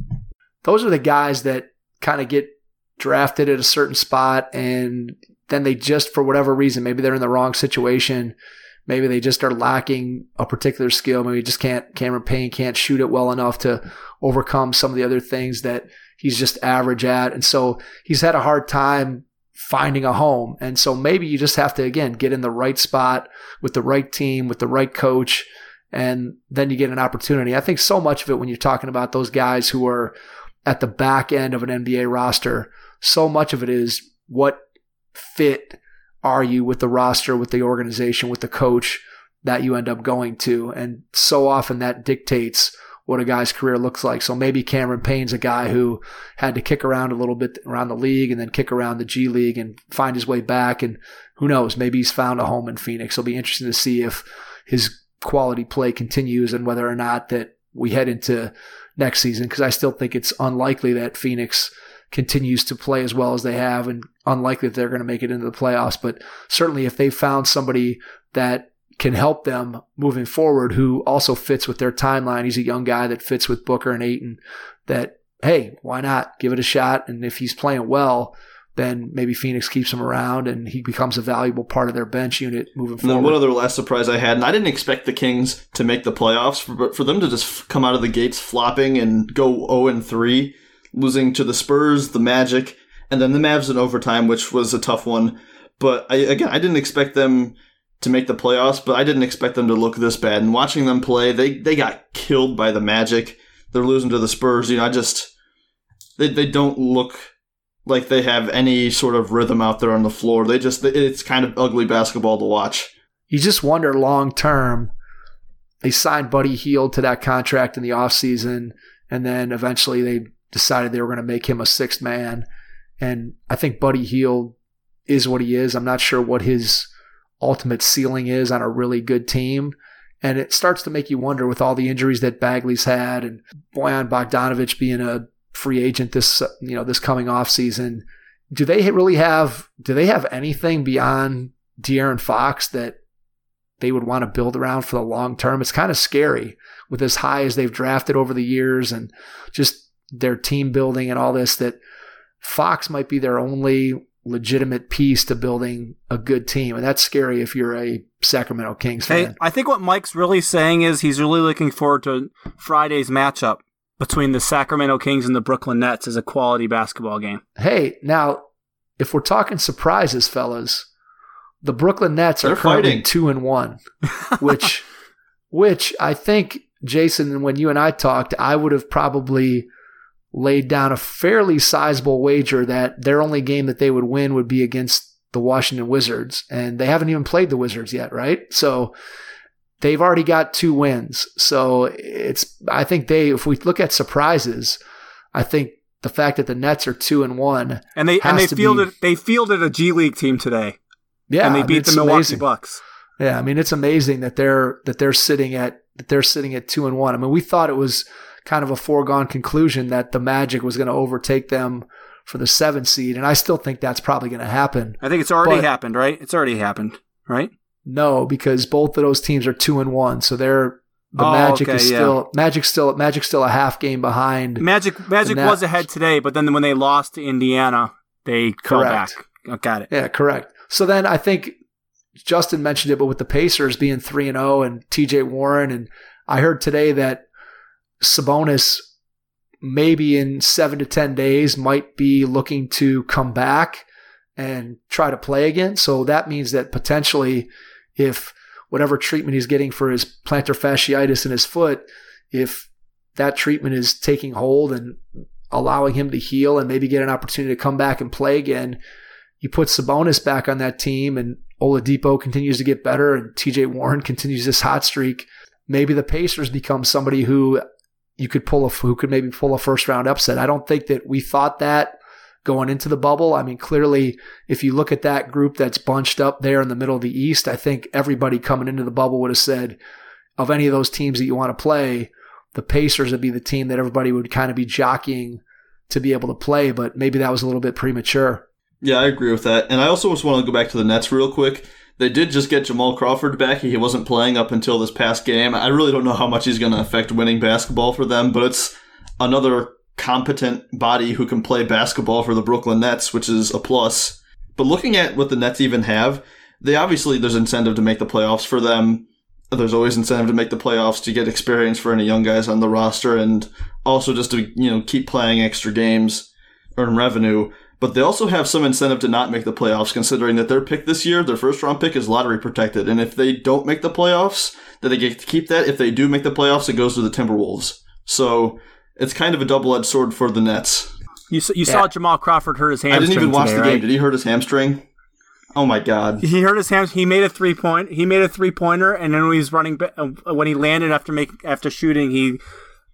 C: Those are the guys that kind of get drafted at a certain spot, and then they just, for whatever reason, maybe they're in the wrong situation. Maybe they just are lacking a particular skill. Maybe just can't, Cameron Payne can't shoot it well enough to overcome some of the other things that he's just average at. And so he's had a hard time finding a home. And so maybe you just have to, again, get in the right spot with the right team, with the right coach, and then you get an opportunity. I think so much of it when you're talking about those guys who are at the back end of an N B A roster, so much of it is what fit are you with the roster, with the organization, with the coach that you end up going to. And so often that dictates what a guy's career looks like. So maybe Cameron Payne's a guy who had to kick around a little bit around the league and then kick around the G League and find his way back. And who knows, maybe he's found a home in Phoenix. It'll be interesting to see if his quality play continues and whether or not that we head into next season, because I still think it's unlikely that Phoenix continues to play as well as they have, and unlikely that they're going to make it into the playoffs. But certainly if they found somebody that can help them moving forward, who also fits with their timeline, he's a young guy that fits with Booker and Ayton, that, hey, why not give it a shot? And if he's playing well, then maybe Phoenix keeps him around and he becomes a valuable part of their bench unit moving
D: and
C: forward.
D: Then one other last surprise I had, and I didn't expect the Kings to make the playoffs, but for them to just come out of the gates flopping and go oh and three, losing to the Spurs, the Magic, and then the Mavs in overtime, which was a tough one. But I, again, I didn't expect them to make the playoffs, but I didn't expect them to look this bad. And watching them play, they, they got killed by the Magic. They're losing to the Spurs. You know, I just they they don't look like they have any sort of rhythm out there on the floor. They just it's kind of ugly basketball to watch.
C: You just wonder long term. They signed Buddy Hield to that contract in the offseason, and then eventually they decided they were going to make him a sixth man. And I think Buddy Hield is what he is. I'm not sure what his ultimate ceiling is on a really good team. And it starts to make you wonder, with all the injuries that Bagley's had and Bojan Bogdanovic being a free agent this, you know, this coming off season, do they really have, do they have anything beyond De'Aaron Fox that they would want to build around for the long term? It's kind of scary with as high as they've drafted over the years and just their team building and all this, that Fox might be their only legitimate piece to building a good team. And that's scary if you're a Sacramento Kings fan.
E: Hey, I think what Mike's really saying is he's really looking forward to Friday's matchup between the Sacramento Kings and the Brooklyn Nets as a quality basketball game.
C: Hey, now, if we're talking surprises, fellas, the Brooklyn Nets are
D: They're
C: currently
D: fighting.
C: two and one, which, which I think, Jason, when you and I talked, I would have probably laid down a fairly sizable wager that their only game that they would win would be against the Washington Wizards. And they haven't even played the Wizards yet, right? So they've already got two wins. So it's, I think they, if we look at surprises, I think the fact that the Nets are two and one,
E: and they and they
C: to
E: fielded
C: be,
E: they fielded a G League team today.
C: Yeah,
E: and they
C: I mean,
E: beat
C: it's
E: the Milwaukee
C: amazing.
E: Bucks.
C: Yeah, I mean, it's amazing that they're that they're sitting at that they're sitting at two and one. I mean, we thought it was kind of a foregone conclusion that the Magic was going to overtake them for the seventh seed, and I still think that's probably going to happen.
E: I think it's already
C: But-
E: happened, right? It's already happened, right?
C: No, because both of those teams are two and one, so they're the
E: Oh,
C: Magic
E: okay,
C: is
E: yeah.
C: still Magic still Magic still a half game behind.
E: Magic Magic
C: Nets.
E: was ahead today, but then when they lost to Indiana, they fell
C: Correct.
E: back. Oh, got it.
C: Yeah, correct. So then I think Justin mentioned it, but with the Pacers being three and zero and T J Warren, and I heard today that Sabonis maybe in seven to ten days might be looking to come back and try to play again. So that means that potentially, if whatever treatment he's getting for his plantar fasciitis in his foot, if that treatment is taking hold and allowing him to heal and maybe get an opportunity to come back and play again, you put Sabonis back on that team and Oladipo continues to get better and T J Warren continues this hot streak. Maybe the Pacers become somebody who you could pull a, who could maybe pull a first round upset. I don't think that we thought that going into the bubble. I mean, clearly, if you look at that group that's bunched up there in the middle of the East, I think everybody coming into the bubble would have said, of any of those teams that you want to play, the Pacers would be the team that everybody would kind of be jockeying to be able to play, but maybe that was a little bit premature.
D: Yeah, I agree with that. And I also just want to go back to the Nets real quick. They did just get Jamal Crawford back. He wasn't playing up until this past game. I really don't know how much he's going to affect winning basketball for them, but it's another competent body who can play basketball for the Brooklyn Nets, which is a plus. But looking at what the Nets even have, they obviously, there's incentive to make the playoffs for them. There's always incentive to make the playoffs to get experience for any young guys on the roster and also just to, you know, keep playing extra games, earn revenue. But they also have some incentive to not make the playoffs, considering that their pick this year, their first round pick, is lottery protected. And if they don't make the playoffs, then they get to keep that. If they do make the playoffs, it goes to the Timberwolves. So it's kind of a double-edged sword for the Nets.
E: You saw, you
C: Yeah.
E: saw Jamal Crawford hurt his hamstring.
D: I didn't even watch
E: today,
D: the
E: right?
D: game. Did he hurt his hamstring? Oh my God.
E: He hurt his hamstring. He made a three point. He made a three pointer, and then when he was running, ba- uh, when he landed after make after shooting, he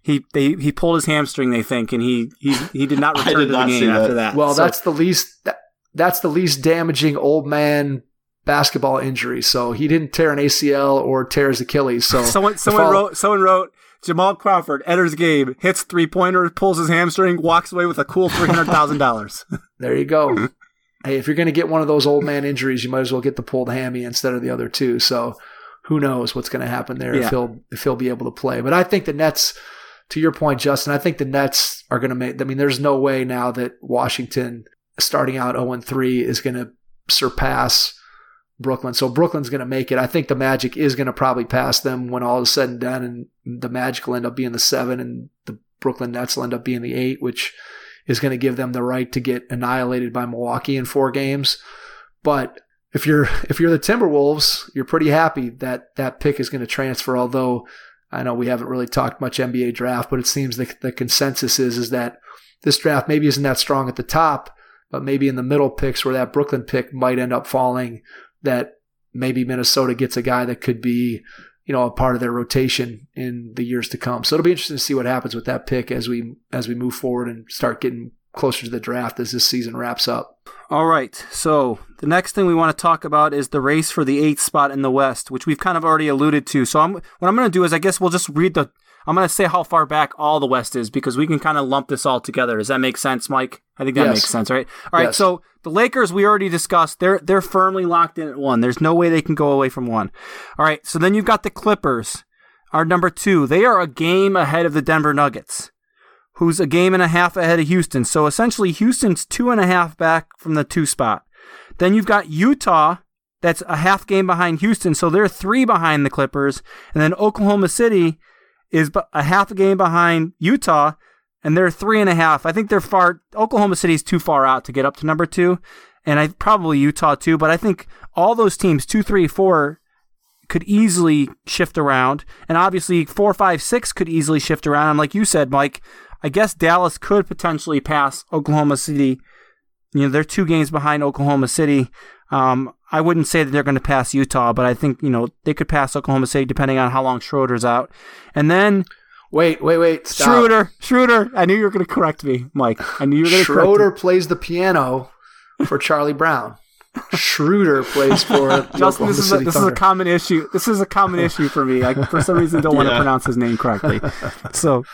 E: he they he pulled his hamstring, they think, and he he he did not return
D: did
E: to the
D: not
E: game
D: see that.
E: after that.
C: Well,
E: So-
C: that's the least that, that's the least damaging old man basketball injury. So he didn't tear an A C L or tear his Achilles. So
E: someone
C: if
E: someone
C: all-
E: wrote someone wrote Jamal Crawford enters game, hits three pointer, pulls his hamstring, walks away with a cool three hundred thousand dollars.
C: There you go. Hey, if you're going to get one of those old man injuries, you might as well get the pulled hammy instead of the other two. So who knows what's going to happen there
E: Yeah.
C: if he'll if he'll be able to play. But I think the Nets, to your point, Justin, I think the Nets are going to make. I mean, there's no way now that Washington, starting out oh and three, is going to surpass Brooklyn. So Brooklyn's going to make it. I think the Magic is going to probably pass them when all is said and done, and the Magic will end up being the seven, and the Brooklyn Nets will end up being the eight, which is going to give them the right to get annihilated by Milwaukee in four games. But if you're if you're the Timberwolves, you're pretty happy that that pick is going to transfer. Although I know we haven't really talked much N B A draft, but it seems the, the consensus is is that this draft maybe isn't that strong at the top, but maybe in the middle picks where that Brooklyn pick might end up falling, that maybe Minnesota gets a guy that could be, you know, a part of their rotation in the years to come. So it'll be interesting to see what happens with that pick as we as we move forward and start getting closer to the draft as this season wraps up.
E: All right, so the next thing we want to talk about is the race for the eighth spot in the West, which we've kind of already alluded to. So I'm, what I'm going to do is I guess we'll just read the, I'm going to say how far back all the West is because we can kind of lump this all together. Does that make sense, Mike? I think that
C: Yes.
E: makes sense, right? All right,
C: Yes.
E: so the Lakers we already discussed, they're they're firmly locked in at one. There's no way they can go away from one. All right, so then you've got the Clippers, our number two. They are a game ahead of the Denver Nuggets, who's a game and a half ahead of Houston. So essentially, Houston's two and a half back from the two spot. Then you've got Utah, that's a half game behind Houston. So they're three behind the Clippers. And then Oklahoma City is a half a game behind Utah, and they're three and a half. I think they're far, Oklahoma City's too far out to get up to number two. And I probably Utah too, but I think all those teams, two, three, four, could easily shift around. And obviously, four, five, six could easily shift around. And like you said, Mike, I guess Dallas could potentially pass Oklahoma City. You know, they're two games behind Oklahoma City. Um, I wouldn't say that they're going to pass Utah, but I think, you know, they could pass Oklahoma City depending on how long Schroeder's out. And then
C: Wait, wait, wait. Stop.
E: Schroeder, Schroeder. I knew you were going to correct me, Mike. I knew you were going to correct me.
C: Schroeder plays the piano for Charlie Brown. Schroeder plays for the
E: Justin,
C: Oklahoma
E: this is a,
C: City
E: this is a
C: Thunder.
E: common issue. This is a common issue for me. I, for some reason, don't want to
D: Yeah.
E: pronounce his name correctly. So,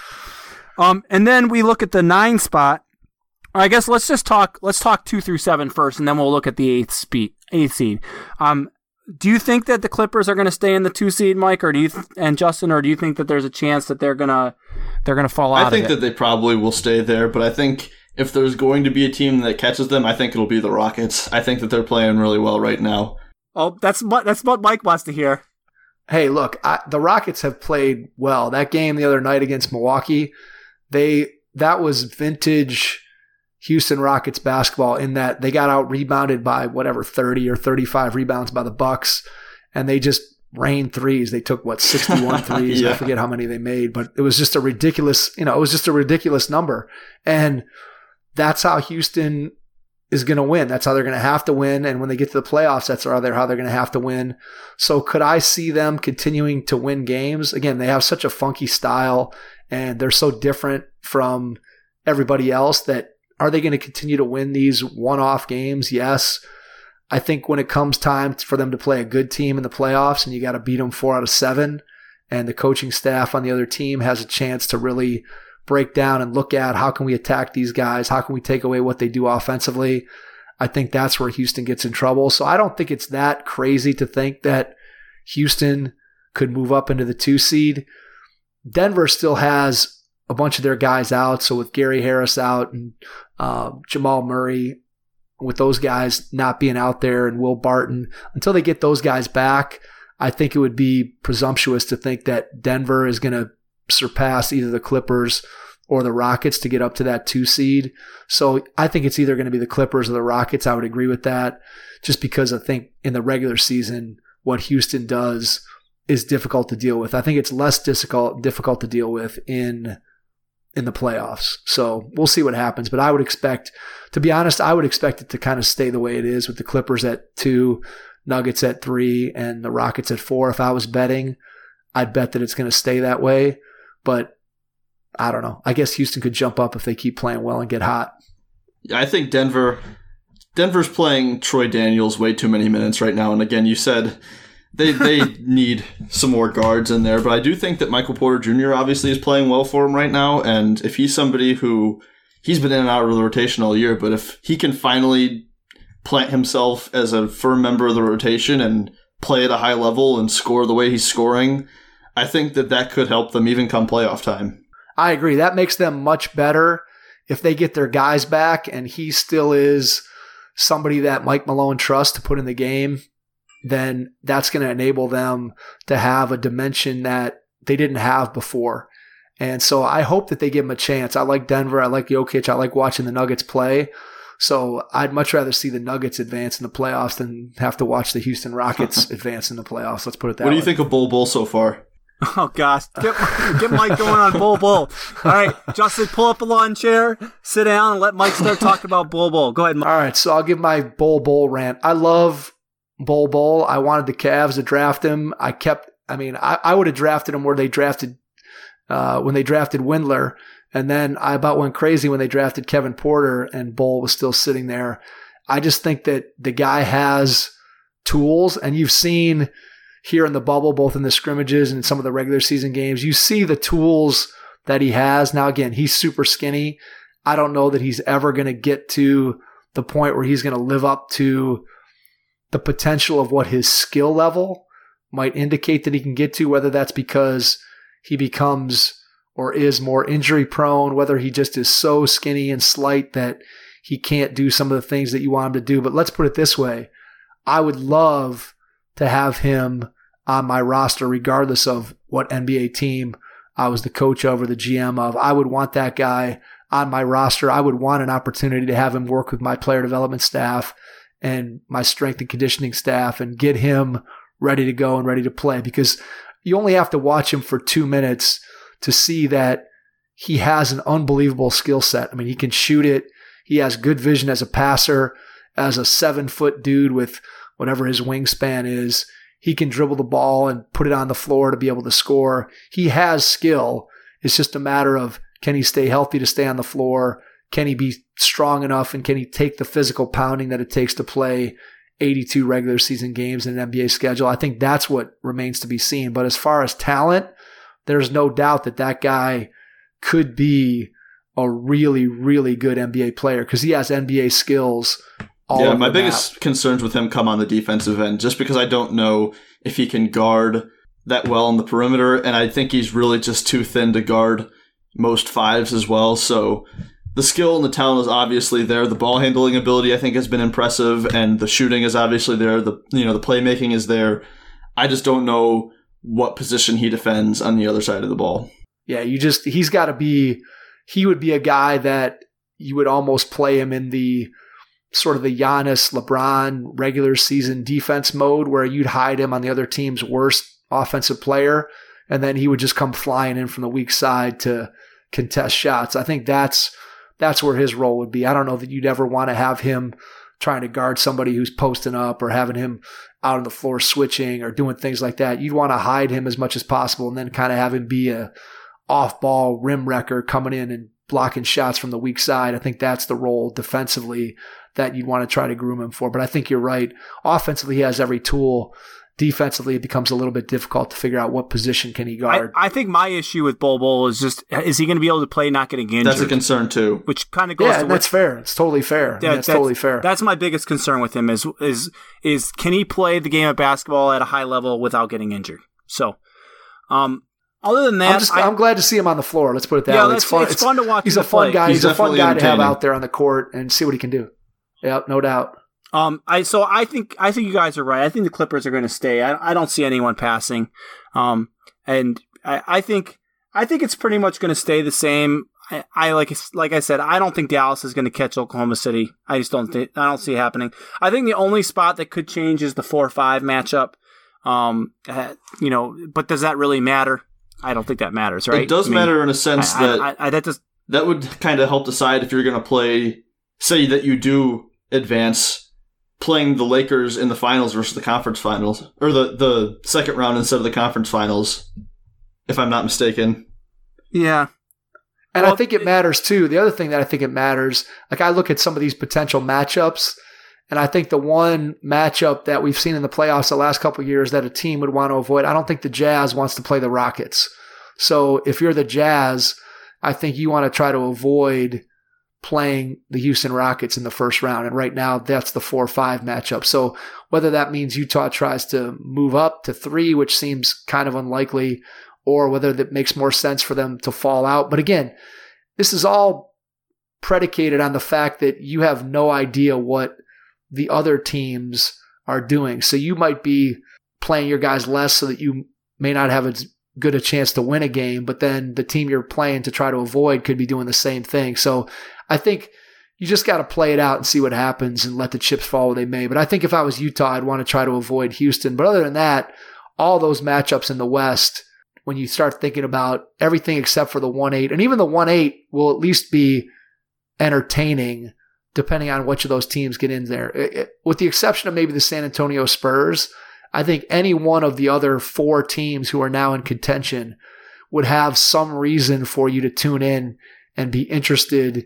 E: um, and then we look at the nine spot. I guess let's just talk. Let's talk two through seven first, and then we'll look at the eighth speed, eighth seed. Um, do you think that the Clippers are going to stay in the two seed, Mike, or do you th- and Justin, or do you think that there's a chance that they're gonna they're gonna fall out
D: I think
E: of it?
D: that they probably will stay there, but I think if there's going to be a team that catches them, I think it'll be the Rockets. I think that they're playing really well right now.
E: Oh, that's what that's what Mike wants to hear.
C: Hey, look, I, the Rockets have played well. That game the other night against Milwaukee, they that was vintage Houston Rockets basketball in that they got out rebounded by whatever thirty or thirty-five rebounds by the Bucks, and they just rained threes. They took what sixty-one threes.
D: Yeah.
C: I forget how many they made, but it was just a ridiculous, you know, it was just a ridiculous number. And that's how Houston is going to win. That's how they're going to have to win. And when they get to the playoffs, that's how they're, how they're going to have to win. So could I see them continuing to win games? Again, they have such a funky style and they're so different from everybody else that are they going to continue to win these one-off games? Yes. I think when it comes time for them to play a good team in the playoffs and you got to beat them four out of seven and the coaching staff on the other team has a chance to really break down and look at how can we attack these guys? How can we take away what they do offensively? I think that's where Houston gets in trouble. So I don't think it's that crazy to think that Houston could move up into the two seed. Denver still has a bunch of their guys out. So with Gary Harris out and uh, Jamal Murray, with those guys not being out there and Will Barton, until they get those guys back, I think it would be presumptuous to think that Denver is going to surpass either the Clippers or the Rockets to get up to that two seed. So I think it's either going to be the Clippers or the Rockets. I would agree with that just because I think in the regular season, what Houston does is difficult to deal with. I think it's less difficult, difficult to deal with in in the playoffs. So we'll see what happens. But I would expect, to be honest, I would expect it to kind of stay the way it is with the Clippers at two, Nuggets at three, and the Rockets at four. If I was betting, I'd bet that it's going to stay that way. But I don't know. I guess Houston could jump up if they keep playing well and get hot.
D: Yeah, I think Denver Denver's playing Troy Daniels way too many minutes right now. And again, you said they they need some more guards in there. But I do think that Michael Porter Junior obviously is playing well for him right now. And if he's somebody who, he's been in and out of the rotation all year, but if he can finally plant himself as a firm member of the rotation and play at a high level and score the way he's scoring, I think that that could help them even come playoff time.
C: I agree. That makes them much better if they get their guys back and he still is somebody that Mike Malone trusts to put in the game. Then that's going to enable them to have a dimension that they didn't have before. And so I hope that they give him a chance. I like Denver. I like Jokic. I like watching the Nuggets play. So I'd much rather see the Nuggets advance in the playoffs than have to watch the Houston Rockets advance in the playoffs. Let's put it that way.
D: What do you think of Bol Bol so far?
E: Oh, gosh. Get, get Mike going on Bol Bol. All right, Justin, pull up a lawn chair, sit down, and let Mike start talking about Bol Bol. Go ahead, Mike.
C: All right, so I'll give my Bol Bol rant. I love Bol Bol. I wanted the Cavs to draft him. I kept, I mean, I, I would have drafted him where they drafted, uh, when they drafted Windler. And then I about went crazy when they drafted Kevin Porter and Bol was still sitting there. I just think that the guy has tools, and you've seen here in the bubble, both in the scrimmages and some of the regular season games, you see the tools that he has. Now, again, he's super skinny. I don't know that he's ever going to get to the point where he's going to live up to the potential of what his skill level might indicate that he can get to, whether that's because he becomes or is more injury prone, whether he just is so skinny and slight that he can't do some of the things that you want him to do. But let's put it this way. I would love to have him on my roster regardless of what N B A team I was the coach of or the G M of. I would want that guy on my roster. I would want an opportunity to have him work with my player development staff and my strength and conditioning staff and get him ready to go and ready to play, because you only have to watch him for two minutes to see that he has an unbelievable skill set. I mean, he can shoot it. He has good vision as a passer, as a seven-foot dude with whatever his wingspan is. He can dribble the ball and put it on the floor to be able to score. He has skill. It's just a matter of, can he stay healthy to stay on the floor? Can he be strong enough, and can he take the physical pounding that it takes to play eighty-two regular season games in an N B A schedule? I think that's what remains to be seen. But as far as talent, there's no doubt that that guy could be a really, really good N B A player because he has N B A skills. All
D: yeah, my biggest map. concerns with him come on the defensive end, just because I don't know if he can guard that well on the perimeter, and I think he's really just too thin to guard most fives as well. So the skill and the talent is obviously there. The ball handling ability, I think, has been impressive, and the shooting is obviously there. The you know the playmaking is there. I just don't know what position he defends on the other side of the ball.
C: Yeah, you just he's got to be. He would be a guy that you would almost play him in the sort of the Giannis, LeBron regular season defense mode, where you'd hide him on the other team's worst offensive player, and then he would just come flying in from the weak side to contest shots. I think that's that's where his role would be. I don't know that you'd ever want to have him trying to guard somebody who's posting up or having him out on the floor switching or doing things like that. You'd want to hide him as much as possible and then kind of have him be a off-ball rim wrecker coming in and blocking shots from the weak side. I think that's the role defensively that you'd want to try to groom him for. But I think you're right. Offensively, he has every tool. Defensively, it becomes a little bit difficult to figure out what position can he guard.
E: I, I think my issue with Bol Bol is just, is he going to be able to play not getting injured?
D: That's a concern too.
E: Which kind of goes
C: yeah,
E: to
C: that's
E: what,
C: fair. It's totally fair.
E: Yeah,
C: that's, that's totally fair.
E: That's my biggest concern with him is is is can he play the game of basketball at a high level without getting injured? So, um, other than that,
C: I'm, just,
E: I,
C: I'm glad to see him on the floor. Let's put it that
E: yeah,
C: way. It's fun.
E: It's, it's fun to watch.
C: He's
E: him
C: a fun
E: play.
C: guy. He's, he's a fun guy to have out there on the court and see what he can do. Yep, no doubt.
E: Um, I so I think I think you guys are right. I think the Clippers are going to stay. I I don't see anyone passing. Um, and I, I think I think it's pretty much going to stay the same. I, I like like I said, I don't think Dallas is going to catch Oklahoma City. I just don't think I don't see it happening. I think the only spot that could change is the four five matchup. Um, you know, but does that really matter? I don't think that matters, right?
D: It does I mean, matter in a sense
E: I,
D: that
E: I, I, that just
D: that would kind of help decide if you're going to play. Say that you do advance. Playing the Lakers in the finals versus the conference finals, or the, the second round instead of the conference finals, if I'm not mistaken.
E: Yeah.
C: And
E: well,
C: I think it matters too. The other thing that I think it matters, like I look at some of these potential matchups, and I think the one matchup that we've seen in the playoffs the last couple of years that a team would want to avoid, I don't think the Jazz wants to play the Rockets. So if you're the Jazz, I think you want to try to avoid playing the Houston Rockets in the first round. And right now, that's the four five matchup. So whether that means Utah tries to move up to three, which seems kind of unlikely, or whether that makes more sense for them to fall out. But again, this is all predicated on the fact that you have no idea what the other teams are doing. So you might be playing your guys less so that you may not have as good a chance to win a game, but then the team you're playing to try to avoid could be doing the same thing. So I think you just got to play it out and see what happens and let the chips fall where they may. But I think if I was Utah, I'd want to try to avoid Houston. But other than that, all those matchups in the West, when you start thinking about everything except for the one eight, and even the one eight will at least be entertaining depending on which of those teams get in there. It, it, with the exception of maybe the San Antonio Spurs, I think any one of the other four teams who are now in contention would have some reason for you to tune in and be interested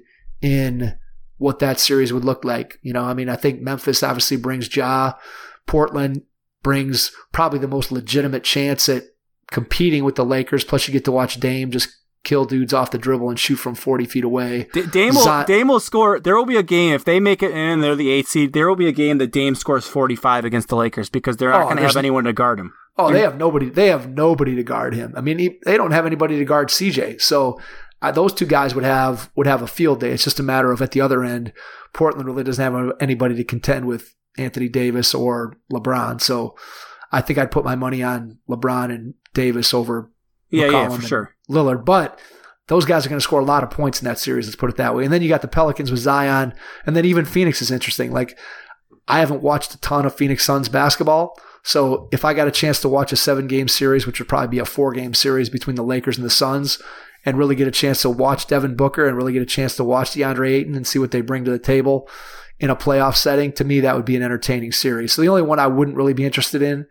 C: in what that series would look like. You know, I mean, I think Memphis obviously brings Ja. Portland brings probably the most legitimate chance at competing with the Lakers. Plus you get to watch Dame just kill dudes off the dribble and shoot from forty feet away.
E: D- Dame, will, Zion- Dame will score. There will be a game, if they make it in, they're the eighth seed, there will be a game that Dame scores forty-five against the Lakers because they're not oh, going to have anyone to guard him.
C: Oh, they have nobody. They have nobody to guard him. I mean, he, they don't have anybody to guard C J. So uh, those two guys would have would have a field day. It's just a matter of at the other end, Portland really doesn't have anybody to contend with Anthony Davis or LeBron. So I think I'd put my money on LeBron and Davis over
E: yeah,
C: McCollum
E: yeah, for sure.
C: Lillard. But those guys are going to score a lot of points in that series, let's put it that way. And then you got the Pelicans with Zion, and then even Phoenix is interesting. Like, I haven't watched a ton of Phoenix Suns basketball, so if I got a chance to watch a seven-game series, which would probably be a four-game series between the Lakers and the Suns, and really get a chance to watch Devin Booker and really get a chance to watch DeAndre Ayton and see what they bring to the table in a playoff setting, to me that would be an entertaining series. So the only one I wouldn't really be interested in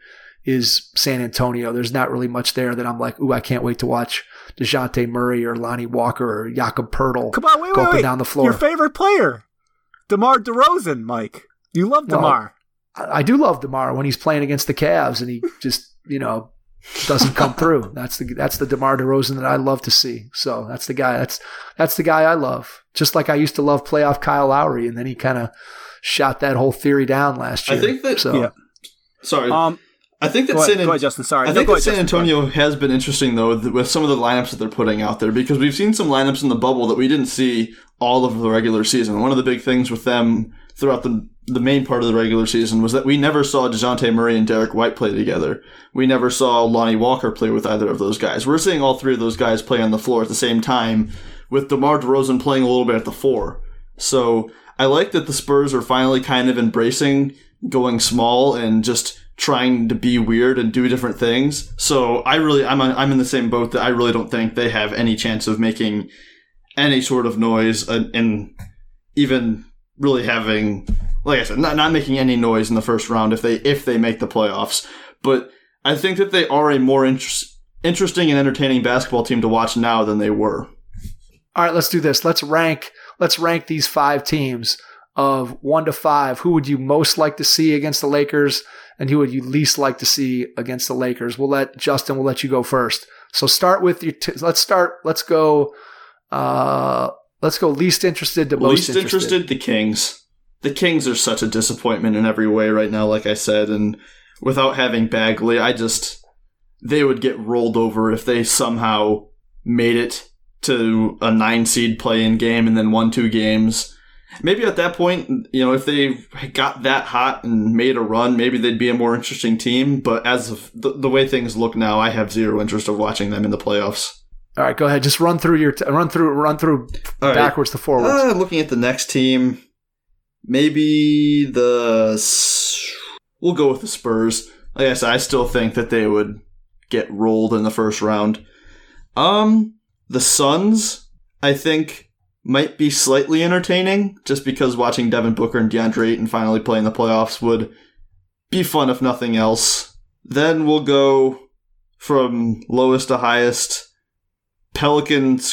C: is San Antonio. There's not really much there that I'm like, ooh, I can't wait to watch DeJounte Murray or Lonnie Walker or Jakob Poeltl
E: Come on, wait,
C: go
E: wait,
C: up
E: wait.
C: and down the floor.
E: Your favorite player, DeMar DeRozan, Mike. You love DeMar.
C: Well, I, I do love DeMar when he's playing against the Cavs and he just, you know, doesn't come through. That's the that's the DeMar DeRozan that I love to see. So that's the guy. That's that's the guy I love. Just like I used to love playoff Kyle Lowry, and then he kind of shot that whole theory down last year.
D: I think that.
C: So,
D: yeah. Sorry.
E: Um.
D: I think that
E: go ahead,
D: San,
E: go ahead, Justin. Sorry.
D: I
E: no,
D: think
E: that
D: San
E: Justin,
D: Antonio has been interesting though with some of the lineups that they're putting out there, because we've seen some lineups in the bubble that we didn't see all of the regular season. One of the big things with them throughout the the main part of the regular season was that we never saw DeJounte Murray and Derek White play together. We never saw Lonnie Walker play with either of those guys. We're seeing all three of those guys play on the floor at the same time, with DeMar DeRozan playing a little bit at the four. So I like that the Spurs are finally kind of embracing going small and just trying to be weird and do different things. So I really, I'm a, I'm in the same boat that I really don't think they have any chance of making any sort of noise and, and even really having, like I said, not not making any noise in the first round if they if they make the playoffs. But I think that they are a more inter- interesting and entertaining basketball team to watch now than they were.
C: All right, let's do this. Let's rank. Let's rank these five teams of one to five. Who would you most like to see against the Lakers, and who would you least like to see against the Lakers? We'll let Justin. We'll let you go first. So start with your. T- let's start. Let's go. Uh, let's go. Least interested to most
D: least
C: interested.
D: Least interested. The Kings. The Kings are such a disappointment in every way right now. Like I said, and without having Bagley, I just they would get rolled over if they somehow made it to a nine seed play-in game and then won two games. Maybe at that point, you know, if they got that hot and made a run, maybe they'd be a more interesting team. But as of the, the way things look now, I have zero interest of watching them in the playoffs.
C: All right, go ahead. Just run through your t- run through run through
D: All
C: backwards
D: right.
C: to forwards.
D: Uh, looking at the next team, maybe the we'll go with the Spurs. Like I said, I still think that they would get rolled in the first round. Um, the Suns, I think, might be slightly entertaining, just because watching Devin Booker and DeAndre Ayton finally play in the playoffs would be fun if nothing else. Then we'll go from lowest to highest. Pelicans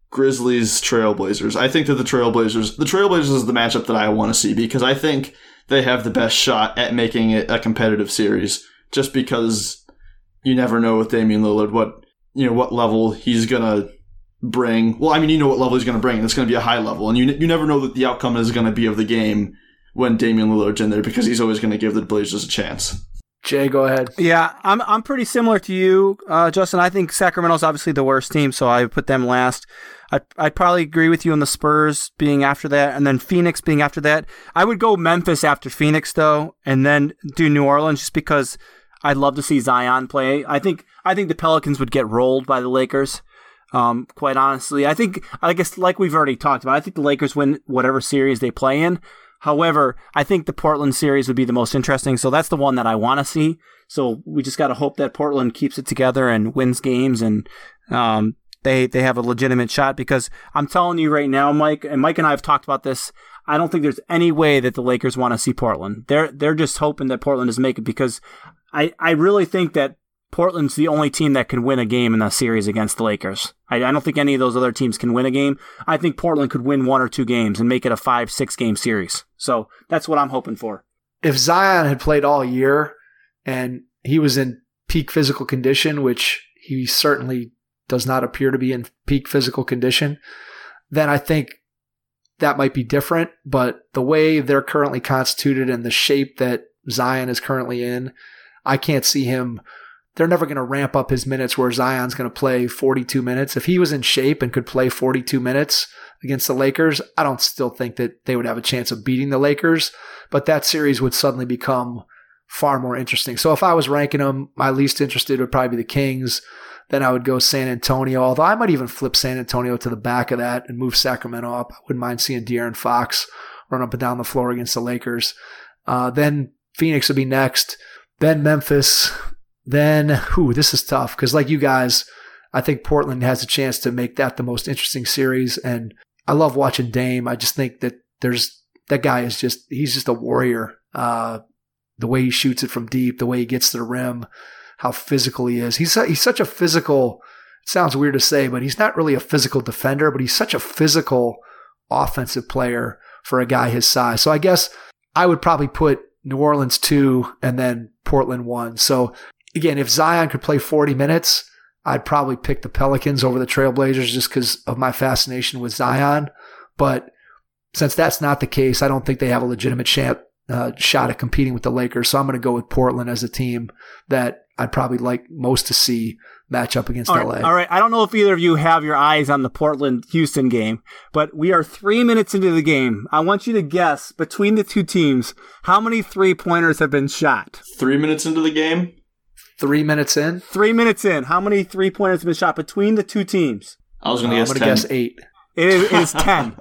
D: Grizzlies, Trailblazers. I think that the Trailblazers, the Trailblazers is the matchup that I want to see because I think they have the best shot at making it a competitive series. Just because you never know with Damian Lillard what you know what level he's gonna bring. Well, I mean, you know what level he's gonna bring, and it's gonna be a high level, and you you never know that the outcome is gonna be of the game when Damian Lillard's in there because he's always gonna give the Blazers a chance.
C: Jay, go ahead.
E: Yeah, I'm I'm pretty similar to you, uh, Justin. I think Sacramento's obviously the worst team, so I put them last. I'd, I'd probably agree with you on the Spurs being after that, and then Phoenix being after that. I would go Memphis after Phoenix, though, and then do New Orleans just because I'd love to see Zion play. I think I think the Pelicans would get rolled by the Lakers, um, quite honestly. I think, I guess, like we've already talked about, I think the Lakers win whatever series they play in. However, I think the Portland series would be the most interesting, so that's the one that I want to see. So we just got to hope that Portland keeps it together and wins games and um, they they have a legitimate shot because I'm telling you right now, Mike, and Mike and I have talked about this, I don't think there's any way that the Lakers want to see Portland. They're they're just hoping that Portland doesn't make it because I, I really think that Portland's the only team that can win a game in that series against the Lakers. I, I don't think any of those other teams can win a game. I think Portland could win one or two games and make it a five, six game series. So that's what I'm hoping for.
C: If Zion had played all year and he was in peak physical condition, which he certainly does not appear to be in peak physical condition, then I think that might be different. But the way they're currently constituted and the shape that Zion is currently in, I can't see him. They're never going to ramp up his minutes where Zion's going to play forty-two minutes. If he was in shape and could play forty-two minutes against the Lakers, I don't still think that they would have a chance of beating the Lakers, but that series would suddenly become far more interesting. So if I was ranking them, my least interested would probably be the Kings. Then I would go San Antonio, although I might even flip San Antonio to the back of that and move Sacramento up. I wouldn't mind seeing De'Aaron Fox run up and down the floor against the Lakers. Uh, then Phoenix would be next. Then Memphis. Then, whew, this is tough because like you guys, I think Portland has a chance to make that the most interesting series. And I love watching Dame. I just think that there's that guy is just, he's just a warrior. Uh, the way he shoots it from deep, the way he gets to the rim, how physical he is. He's he's such a physical, it sounds weird to say, but he's not really a physical defender, but he's such a physical offensive player for a guy his size. So I guess I would probably put New Orleans two and then Portland one. So again, if Zion could play forty minutes, I'd probably pick the Pelicans over the Trailblazers just because of my fascination with Zion. But since that's not the case, I don't think they have a legitimate shot, uh, shot at competing with the Lakers. So I'm going to go with Portland as a team that I'd probably like most to see match up against
E: all
C: L A.
E: Right, all right. I don't know if either of you have your eyes on the Portland-Houston game, but we are three minutes into the game. I want you to guess between the two teams how many three-pointers have been shot.
D: Three minutes into the game?
C: Three minutes in?
E: Three minutes in. How many three-pointers have been shot between the two teams?
D: I was going to
C: uh,
D: guess
C: I'm
D: ten.
C: going to guess eight.
E: It is, it is ten.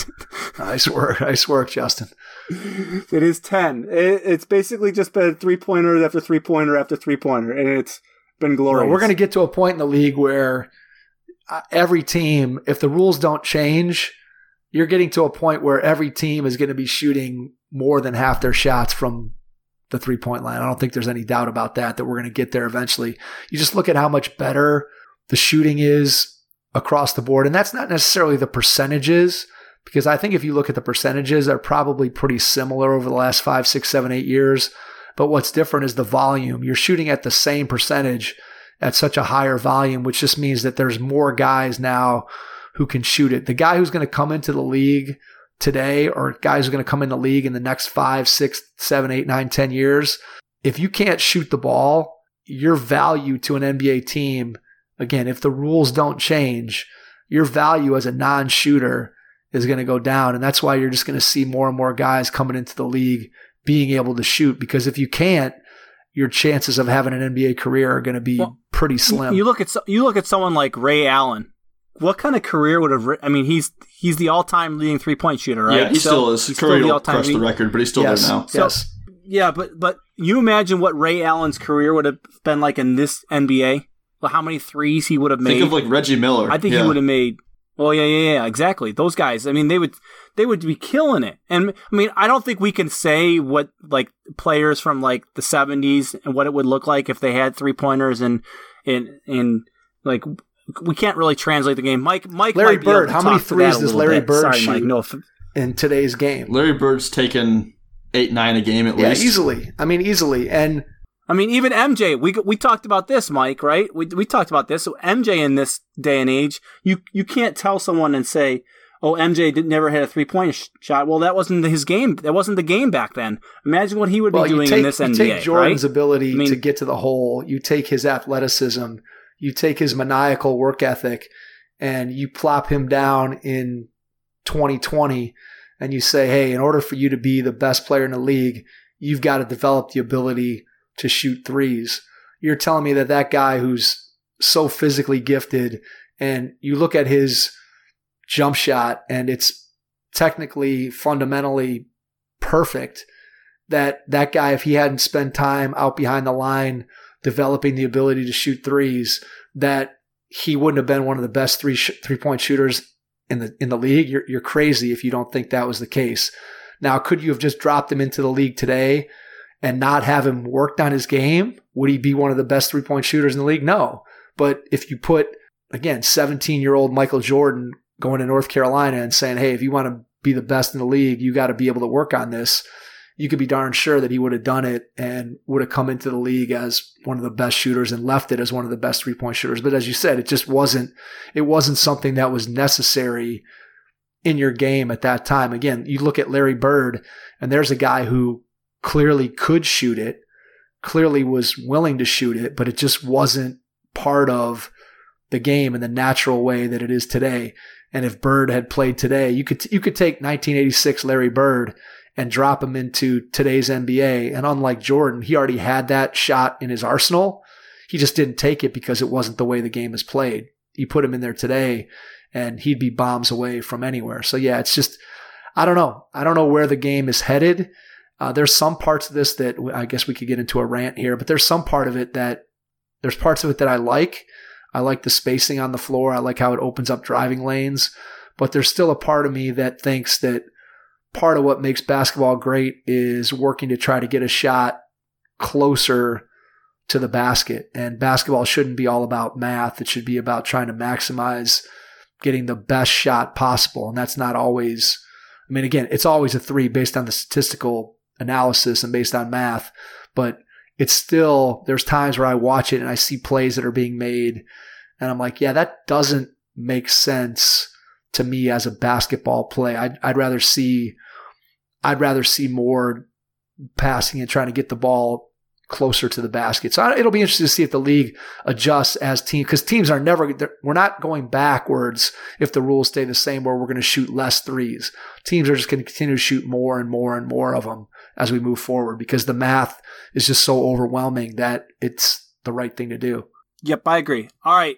C: Nice work. Nice work, Justin.
E: It is ten. It, it's basically just been three-pointer after three-pointer after three-pointer, and it's been glorious.
C: Well, we're going to get to a point in the league where every team, if the rules don't change, you're getting to a point where every team is going to be shooting more than half their shots from the three-point line. I don't think there's any doubt about that, that we're going to get there eventually. You just look at how much better the shooting is across the board. And that's not necessarily the percentages, because I think if you look at the percentages, they're probably pretty similar over the last five, six, seven, eight years. But what's different is the volume. You're shooting at the same percentage at such a higher volume, which just means that there's more guys now who can shoot it. The guy who's going to come into the league today, or guys who are going to come in the league in the next five, six, seven, eight, nine, ten years, if you can't shoot the ball, your value to an N B A team, again, if the rules don't change, your value as a non-shooter is going to go down. And that's why you're just going to see more and more guys coming into the league being able to shoot. Because if you can't, your chances of having an N B A career are going to be well, pretty slim.
E: You look at you look at someone like Ray Allen. What kind of career would have? I mean, he's he's the all-time leading three-point shooter, right?
D: Yeah, he
E: so,
D: still is.
E: He's
D: Curry
E: still
D: will crush the record, but he's still
C: yes,
D: there now.
C: So, yes.
E: Yeah, but but you imagine what Ray Allen's career would have been like in this N B A? Well, how many threes he would have made?
D: Think of like Reggie Miller.
E: I think
D: yeah.
E: he would have made. Oh yeah, yeah, yeah, exactly. Those guys. I mean, they would they would be killing it. And I mean, I don't think we can say what like players from like the seventies and what it would look like if they had three pointers and in in like we can't really translate the game. Mike, Mike,
C: Larry
E: might be able
C: Bird.
E: to
C: How
E: talk
C: many
E: to
C: threes
E: that a
C: does
E: little
C: Larry
E: bit.
C: Bird
E: Sorry,
C: shoot
E: Mike, no, f-
C: in today's game?
D: Larry Bird's taken eight, nine a game at
C: Yeah,
D: least.
C: easily. I mean, easily. And
E: I mean, even M J, we we talked about this, Mike, right? We we talked about this. So M J in this day and age, you you can't tell someone and say, "Oh, M J did never hit a three point sh- shot." Well, that wasn't his game. That wasn't the game back then. Imagine what he would
C: well,
E: be
C: you
E: doing
C: take,
E: in this
C: you
E: N B A.
C: take Jordan's
E: right?
C: ability
E: I mean-
C: to get to the hole. You take his athleticism. You take his maniacal work ethic, and you plop him down in twenty twenty, and you say, "Hey, in order for you to be the best player in the league, you've got to develop the ability to shoot threes." You're telling me that that guy who's so physically gifted, and you look at his jump shot and it's technically, fundamentally perfect, that that guy, if he hadn't spent time out behind the line developing the ability to shoot threes, that he wouldn't have been one of the best three sh- three-point shooters in the in the league. You're, you're crazy if you don't think that was the case. Now, could you have just dropped him into the league today and not have him worked on his game? Would he be one of the best three-point shooters in the league? No. But if you put, again, seventeen-year-old Michael Jordan going to North Carolina and saying, hey, if you want to be the best in the league, you got to be able to work on this, you could be darn sure that he would have done it and would have come into the league as one of the best shooters and left it as one of the best three-point shooters. But as you said, it just wasn't, it wasn't something that was necessary in your game at that time. Again, you look at Larry Bird, and there's a guy who clearly could shoot it, clearly was willing to shoot it, but it just wasn't part of the game in the natural way that it is today. And if Bird had played today, you could you could take nineteen eighty-six Larry Bird and drop him into today's N B A. And unlike Jordan, he already had that shot in his arsenal. He just didn't take it because it wasn't the way the game is played. You put him in there today, and he'd be bombs away from anywhere. So yeah, it's just, I don't know. I don't know where the game is headed. Uh, there's some parts of this that I guess we could get into a rant here, but there's some part of it that there's parts of it that I like. I like the spacing on the floor. I like how it opens up driving lanes, but there's still a part of me that thinks that part of what makes basketball great is working to try to get a shot closer to the basket. And basketball shouldn't be all about math. It should be about trying to maximize getting the best shot possible. And that's not always, I mean, again, it's always a three based on the statistical analysis and based on math, but it's still, there's times where I watch it and I see plays that are being made and I'm like, yeah, that doesn't make sense to me as a basketball play. I'd, I'd rather see, I'd rather see more passing and trying to get the ball closer to the basket. So I, it'll be interesting to see if the league adjusts as teams, because teams are never, we're not going backwards if the rules stay the same where we're going to shoot less threes. Teams are just going to continue to shoot more and more and more of them as we move forward because the math is just so overwhelming that it's the right thing to do.
E: Yep, I agree. All right.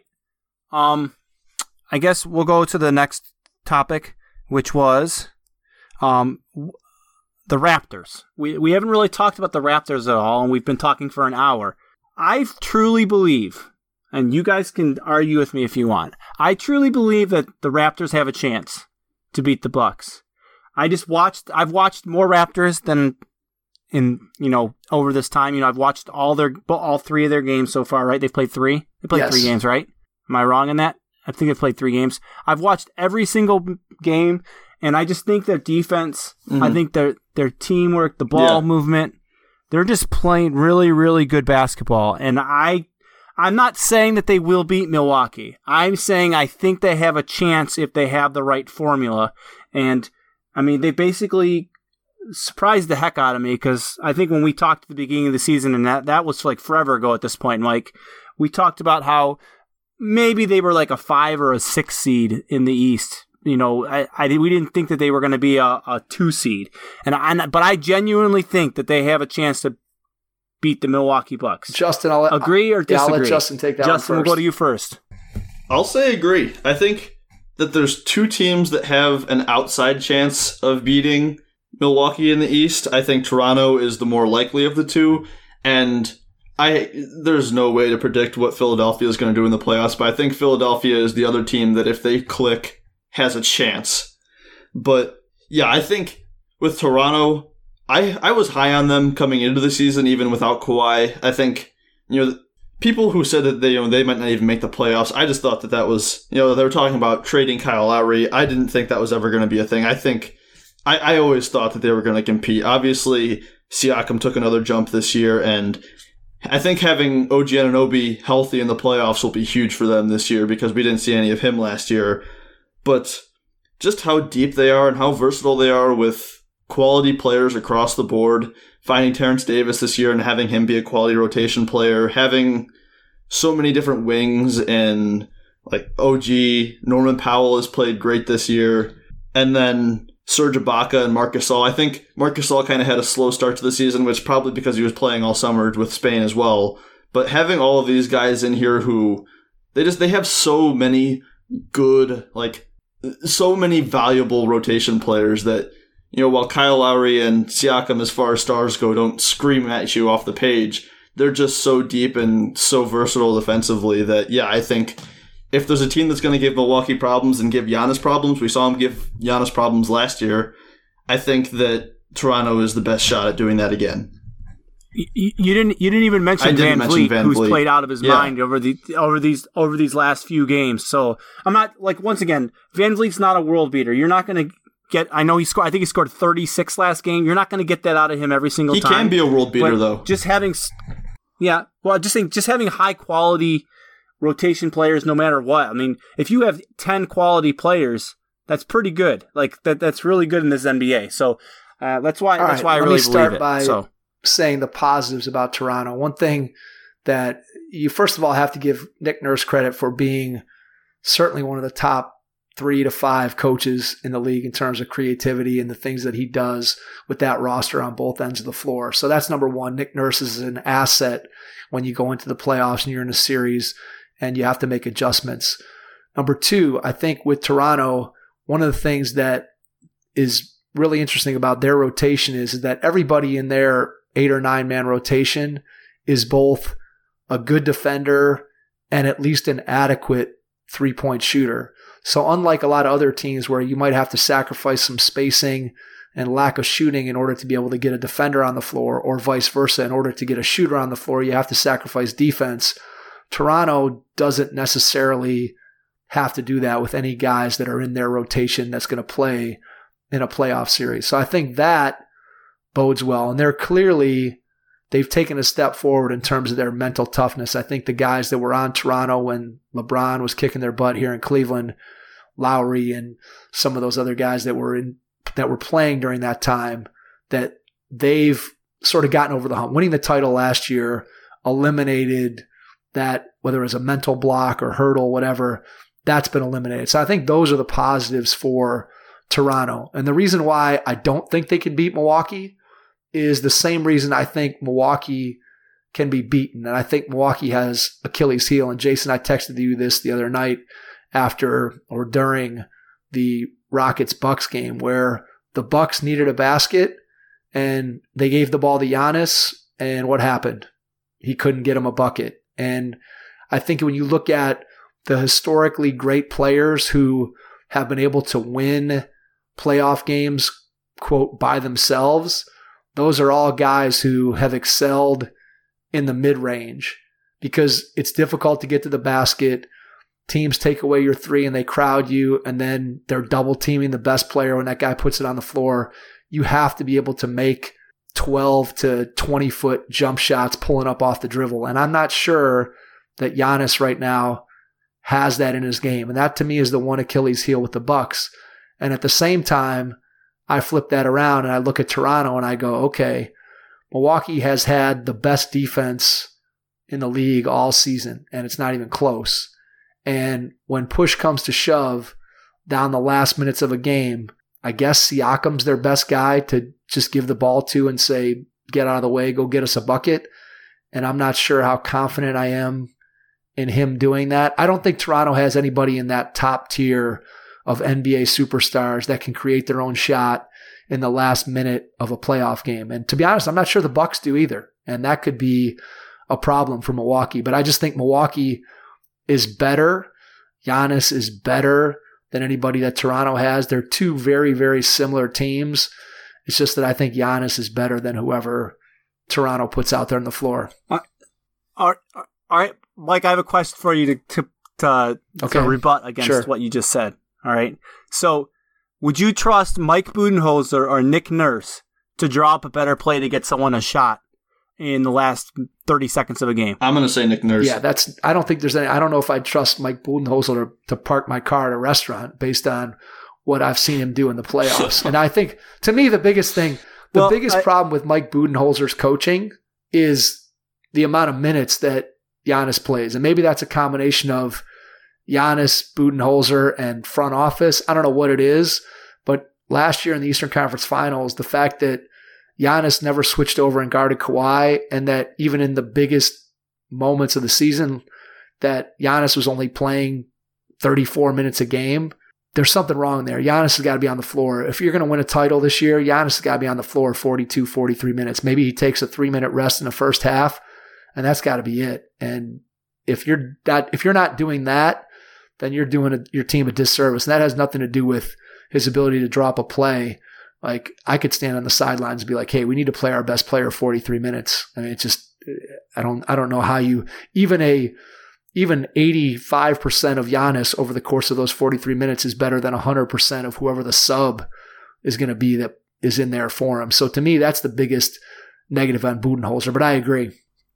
E: Um, I guess we'll go to the next topic, which was um, the Raptors. We we haven't really talked about the Raptors at all, and we've been talking for an hour. I truly believe, and you guys can argue with me if you want, I truly believe that the Raptors have a chance to beat the Bucks. I just watched, I've watched more Raptors than in, you know, over this time. You know, I've watched all their, all three of their games so far, right? They've played three? They played
C: Yes.
E: three games, right? Am I wrong in that? I think they've played three games. I've watched every single game, and I just think their defense, mm-hmm. I think their their teamwork, the ball
D: Yeah.
E: movement, they're just playing really, really good basketball. And I, I'm not saying that they will beat Milwaukee. I'm saying I think they have a chance if they have the right formula. And, I mean, they basically surprised the heck out of me because I think when we talked at the beginning of the season, and that, that was like forever ago at this point, Mike, we talked about how maybe they were like a five or a six seed in the East. You know, I, I we didn't think that they were going to be a, a two seed, and I, but I genuinely think that they have a chance to beat the Milwaukee Bucks.
C: Justin, I'll let,
E: agree or disagree.
C: Yeah, I'll let Justin take that.
E: Justin,
C: one first.
E: we'll go to you first.
D: I'll say agree. I think that there's two teams that have an outside chance of beating Milwaukee in the East. I think Toronto is the more likely of the two, and I there's no way to predict what Philadelphia is going to do in the playoffs, but I think Philadelphia is the other team that if they click has a chance. But yeah, I think with Toronto, I I was high on them coming into the season even without Kawhi. I think, you know, people who said that they, you know, they might not even make the playoffs, I just thought that that was, you know, they were talking about trading Kyle Lowry. I didn't think that was ever going to be a thing. I think, I, I always thought that they were going to compete. Obviously, Siakam took another jump this year, and I think having O G Anunoby healthy in the playoffs will be huge for them this year because we didn't see any of him last year. But just how deep they are and how versatile they are with quality players across the board, finding Terrence Davis this year and having him be a quality rotation player, having so many different wings, and like O G, Norman Powell has played great this year, and then Serge Ibaka and Marc Gasol. I think Marc Gasol kind of had a slow start to the season, which probably because he was playing all summer with Spain as well. But having all of these guys in here who they just they have so many good, like so many valuable rotation players that, you know, while Kyle Lowry and Siakam, as far as stars go, don't scream at you off the page, they're just so deep and so versatile defensively that, yeah, I think if there's a team that's going to give Milwaukee problems and give Giannis problems, we saw him give Giannis problems last year, I think that Toronto is the best shot at doing that again.
E: You, you didn't. You didn't even mention
D: didn't
E: Van
D: mention
E: Vliet,
D: Van
E: who's
D: Vliet.
E: played out of his
D: Yeah.
E: mind over the over these over these last few games. So I'm not like once again, Van Vliet's not a world beater. You're not going to get. I know he scored. I think he scored thirty-six last game. You're not going to get that out of him every single
D: He
E: time.
D: can be a world beater,
E: But
D: though.
E: Just having, s- yeah. Well, just saying, just having high quality rotation players, no matter what. I mean, if you have ten quality players, that's pretty good. Like that. That's really good in this N B A. So uh, that's why.
C: All
E: that's
C: right,
E: why I
C: let
E: really
C: me start
E: believe it.
C: by
E: So.
C: saying the positives about Toronto. One thing that you first of all have to give Nick Nurse credit for being certainly one of the top three to five coaches in the league in terms of creativity and the things that he does with that roster on both ends of the floor. So that's number one. Nick Nurse is an asset when you go into the playoffs and you're in a series and you have to make adjustments. Number two, I think with Toronto, one of the things that is really interesting about their rotation is that everybody in their eight or nine man rotation is both a good defender and at least an adequate three point shooter. So unlike a lot of other teams where you might have to sacrifice some spacing and lack of shooting in order to be able to get a defender on the floor, or vice versa, in order to get a shooter on the floor, you have to sacrifice defense. Toronto doesn't necessarily have to do that with any guys that are in their rotation that's going to play in a playoff series. So I think that bodes well. And they're clearly, they've taken a step forward in terms of their mental toughness. I think the guys that were on Toronto when LeBron was kicking their butt here in Cleveland, Lowry and some of those other guys that were in, that were playing during that time, that they've sort of gotten over the hump. Winning the title last year eliminated that, whether it was a mental block or hurdle, whatever, that's been eliminated. So I think those are the positives for Toronto. And the reason why I don't think they can beat Milwaukee is the same reason I think Milwaukee can be beaten. And I think Milwaukee has Achilles heel. And Jason, I texted you this the other night after or during the Rockets-Bucks game where the Bucks needed a basket and they gave the ball to Giannis. And what happened? He couldn't get him a bucket. And I think when you look at the historically great players who have been able to win playoff games, quote, by themselves, those are all guys who have excelled in the mid-range because it's difficult to get to the basket. Teams take away your three and they crowd you, and then they're double teaming the best player when that guy puts it on the floor. You have to be able to make twelve to twenty foot jump shots pulling up off the dribble. And I'm not sure that Giannis right now has that in his game. And that to me is the one Achilles heel with the Bucks. And at the same time, I flip that around and I look at Toronto and I go, okay, Milwaukee has had the best defense in the league all season, and it's not even close. And when push comes to shove down the last minutes of a game, I guess Siakam's their best guy to just give the ball to and say, get out of the way, go get us a bucket. And I'm not sure how confident I am in him doing that. I don't think Toronto has anybody in that top tier of N B A superstars that can create their own shot in the last minute of a playoff game. And to be honest, I'm not sure the Bucks do either. And that could be a problem for Milwaukee. But I just think Milwaukee is better. Giannis is better than anybody that Toronto has. They're two very, very similar teams. It's just that I think Giannis is better than whoever Toronto puts out there on the floor.
E: Uh, are All right, Mike, I have a question for you to to to,
C: Okay.
E: to rebut against
C: Sure.
E: what you just said. All right. So, would you trust Mike Budenholzer or Nick Nurse to draw up a better play to get someone a shot in the last thirty seconds of a game?
D: I'm going to say Nick Nurse.
C: Yeah, that's. I don't think there's any. I don't know if I'd trust Mike Budenholzer to, to park my car at a restaurant based on what I've seen him do in the playoffs. And I think, to me, the biggest thing, the
E: Well,
C: biggest
E: I-
C: problem with Mike Budenholzer's coaching is the amount of minutes that Giannis plays, and maybe that's a combination of Giannis, Budenholzer, and front office. I don't know what it is, but last year in the Eastern Conference Finals, the fact that Giannis never switched over and guarded Kawhi, and that even in the biggest moments of the season, that Giannis was only playing thirty-four minutes a game, there's something wrong there. Giannis has got to be on the floor. If you're going to win a title this year, Giannis has got to be on the floor forty-two, forty-three minutes. Maybe he takes a three-minute rest in the first half, and that's got to be it. And if you're not, if you're not doing that, then you're doing a, your team a disservice. And that has nothing to do with his ability to drop a play. Like, I could stand on the sidelines and be like, hey, we need to play our best player forty-three minutes. I mean, it's just, I don't, I don't know how you, even a, even eighty-five percent of Giannis over the course of those forty-three minutes is better than one hundred percent of whoever the sub is going to be that is in there for him. So to me, that's the biggest negative on Budenholzer, but I agree.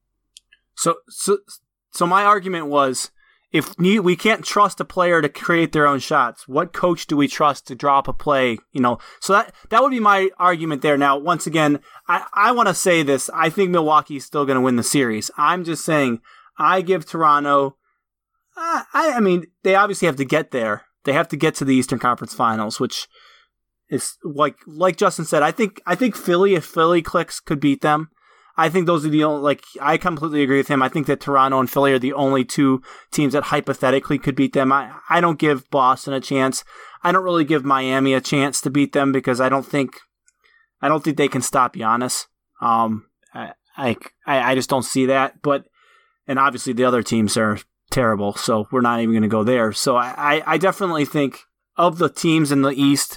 E: So, so, so my argument was, if we can't trust a player to create their own shots, what coach do we trust to draw up a play? You know, so that that would be my argument there. Now, once again, I, I want to say this. I think Milwaukee's still going to win the series. I'm just saying, I give Toronto. Uh, I, I mean, they obviously have to get there. They have to get to the Eastern Conference Finals, which is like like Justin said. I think I think Philly, if Philly clicks, could beat them. I think those are the only, like, I completely agree with him. I think that Toronto and Philly are the only two teams that hypothetically could beat them. I, I don't give Boston a chance. I don't really give Miami a chance to beat them because I don't think, I don't think they can stop Giannis. Um, I, I, I just don't see that. But, and obviously the other teams are terrible, so we're not even going to go there. So I, I definitely think of the teams in the East,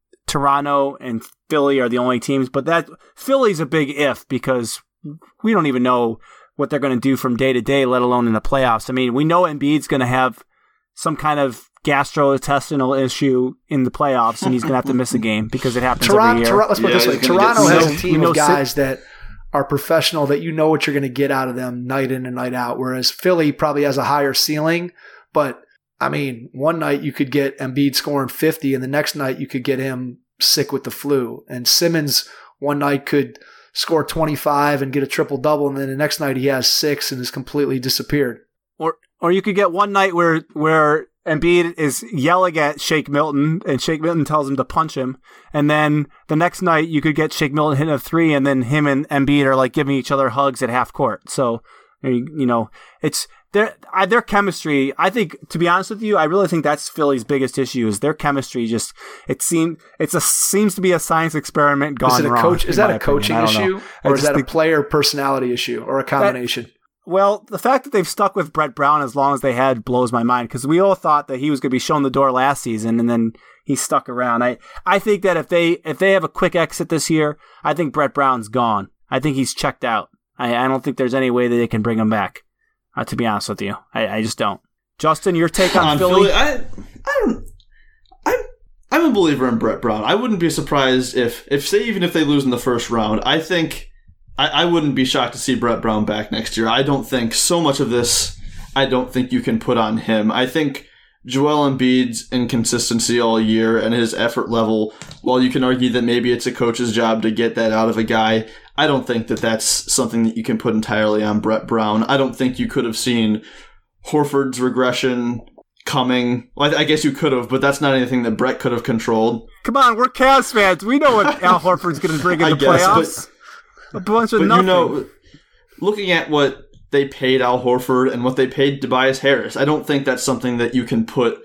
E: Toronto and Philly are the only teams, but that Philly's a big if because we don't even know what they're going to do from day to day, let alone in the playoffs. I mean, we know Embiid's going to have some kind of gastrointestinal issue in the playoffs, and he's going to have to miss a game because it happens
C: Toronto,
E: every year.
C: Toronto, let's put it
D: Yeah,
C: this way.
D: he's gonna
C: Toronto
D: get
C: has
E: sick.
C: a team
E: We know
C: of guys that are professional, that you know what you're going to get out of them night in and night out, whereas Philly probably has a higher ceiling, but I mean, one night you could get Embiid scoring fifty, and the next night you could get him sick with the flu. And Simmons one night could score twenty-five and get a triple-double, and then the next night he has six and is completely disappeared.
E: Or or you could get one night where where Embiid is yelling at Shake Milton, and Shake Milton tells him to punch him, and then the next night you could get Shake Milton hitting a three, and then him and Embiid are like giving each other hugs at half court. So, you know, it's their their chemistry. I think, to be honest with you, I really think that's Philly's biggest issue is their chemistry. Just it seems it's a seems to be a science experiment gone
C: Is it a
E: wrong.
C: coach? Is
E: in
C: that
E: my
C: a coaching
E: opinion. I don't
C: issue,
E: know. I
C: or is
E: just
C: that a
E: think-
C: player personality issue, or a combination?
E: Well, the fact that they've stuck with Brett Brown as long as they had blows my mind because we all thought that he was going to be shown the door last season, and then he stuck around. I, I think that if they if they have a quick exit this year, I think Brett Brown's gone. I think he's checked out. I, I don't think there's any way that they can bring him back. Uh, to be honest with you, I, I just don't. Justin, your take on,
D: on
E: Philly?
D: Philly? I, I don't. I'm I'm a believer in Brett Brown. I wouldn't be surprised if if say even if they lose in the first round. I think. I, I wouldn't be shocked to see Brett Brown back next year. I don't think so much of this, I don't think you can put on him. I think Joel Embiid's inconsistency all year and his effort level, while you can argue that maybe it's a coach's job to get that out of a guy, I don't think that that's something that you can put entirely on Brett Brown. I don't think you could have seen Horford's regression coming. Well, I, I guess you could have, but that's not anything that Brett could have controlled.
E: Come on, we're Cavs fans. We know what Al Horford's going to bring in
D: I
E: the
D: guess,
E: playoffs.
D: But,
E: A bunch of
D: But
E: nothing.
D: you know, looking at what they paid Al Horford and what they paid Tobias Harris, I don't think that's something that you can put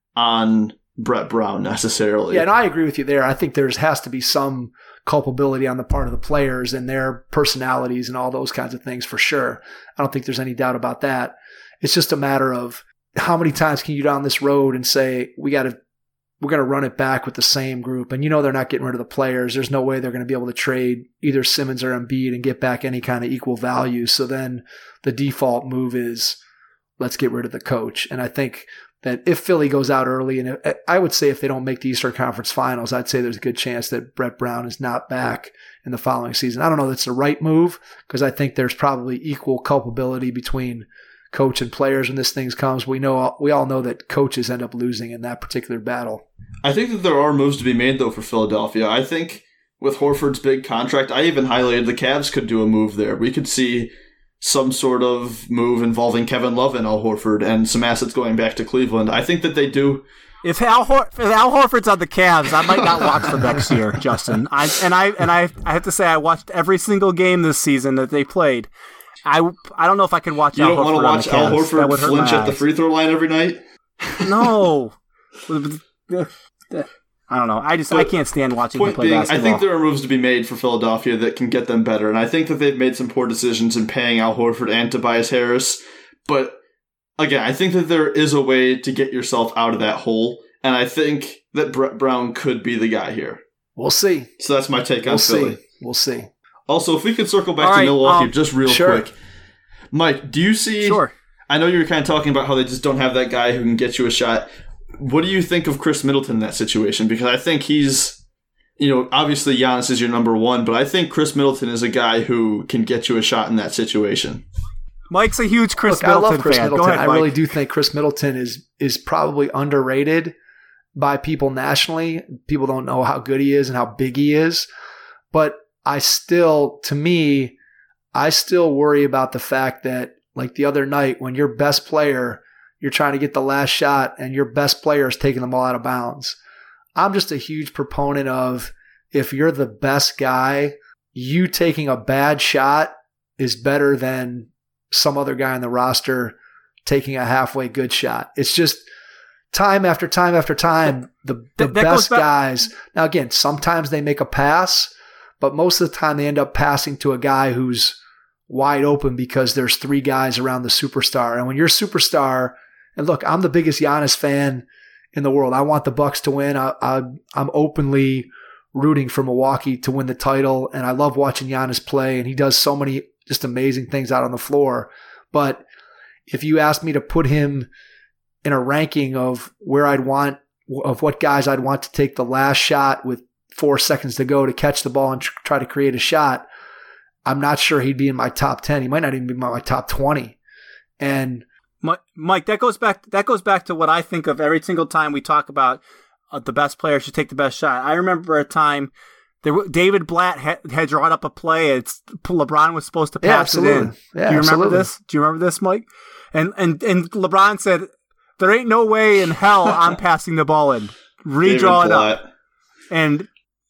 D: on Brett Brown necessarily.
C: Yeah, and I agree with you there. I think there has to be some culpability on the part of the players and their personalities and all those kinds of things for sure. I don't think there's any doubt about that. It's just a matter of how many times can you get on this road and say, we got to we're going to run it back with the same group. And you know they're not getting rid of the players. There's no way they're going to be able to trade either Simmons or Embiid and get back any kind of equal value. So then the default move is let's get rid of the coach. And I think that if Philly goes out early, and I would say if they don't make the Eastern Conference Finals, I'd say there's a good chance that Brett Brown is not back in the following season. I don't know if that's the right move because I think there's probably equal culpability between coach and players when this thing comes. We know we all know that coaches end up losing in that particular battle.
D: I think that there are moves to be made though for Philadelphia. I think with Horford's big contract, I even highlighted the Cavs could do a move there. We could see some sort of move involving Kevin Love and Al Horford and some assets going back to Cleveland. I think that they do.
E: If Al, Hor- if Al Horford's on the Cavs, I might not watch for next year, Justin. I, and I and I I have to say I watched every single game this season that they played. I, I don't know if I can watch
D: you
E: Al
D: don't
E: Horford
D: want to watch Al Horford flinch at the free throw line every night?
E: No. I don't know. I just but I can't stand watching him play
D: being,
E: basketball.
D: I think there are moves to be made for Philadelphia that can get them better, and I think that they've made some poor decisions in paying Al Horford and Tobias Harris. But again, I think that there is a way to get yourself out of that hole, and I think that Brett Brown could be the guy here.
C: We'll see.
D: So that's my take
C: we'll
D: on
C: see.
D: Philly.
C: We'll see.
D: Also, if we could circle back
E: All
D: to
E: right,
D: Milwaukee
E: um,
D: just real
C: sure.
D: quick. Mike, do you see...
E: Sure.
D: I know you were kind of talking about how they just don't have that guy who can get you a shot. What do you think of Chris Middleton in that situation? Because I think he's, you know, obviously Giannis is your number one, but I think Chris Middleton is a guy who can get you a shot in that situation.
E: Mike's a huge Chris
C: Look,
E: Middleton
C: I love Chris
E: fan.
C: Middleton.
E: Go ahead,
C: I
E: Mike.
C: really do think Chris Middleton is is probably underrated by people nationally. People don't know how good he is and how big he is. But I still, to me, I still worry about the fact that, like the other night, when your best player, you're trying to get the last shot and your best player is taking the ball out of bounds. I'm just a huge proponent of if you're the best guy, you taking a bad shot is better than some other guy on the roster taking a halfway good shot. It's just time after time after time, the, the
E: that, that
C: best
E: back-
C: guys. Now, again, sometimes they make a pass, but most of the time they end up passing to a guy who's wide open because there's three guys around the superstar. And when you're a superstar, and look, I'm the biggest Giannis fan in the world. I want the Bucks to win. I, I, I'm openly rooting for Milwaukee to win the title, and I love watching Giannis play, and he does so many just amazing things out on the floor. But if you asked me to put him in a ranking of where I'd want, of what guys I'd want to take the last shot with four seconds to go to catch the ball and tr- try to create a shot, I'm not sure he'd be in my top ten. He might not even be in my top twenty. And
E: Mike, that goes back. That goes back to what I think of every single time we talk about uh, the best player should take the best shot. I remember a time there, David Blatt had, had drawn up a play. It's LeBron was supposed to pass
C: yeah,
E: it in.
C: Yeah,
E: Do you remember
C: absolutely.
E: this? Do you remember this, Mike? And and and LeBron said, "There ain't no way in hell I'm passing the ball in. Redraw it up." And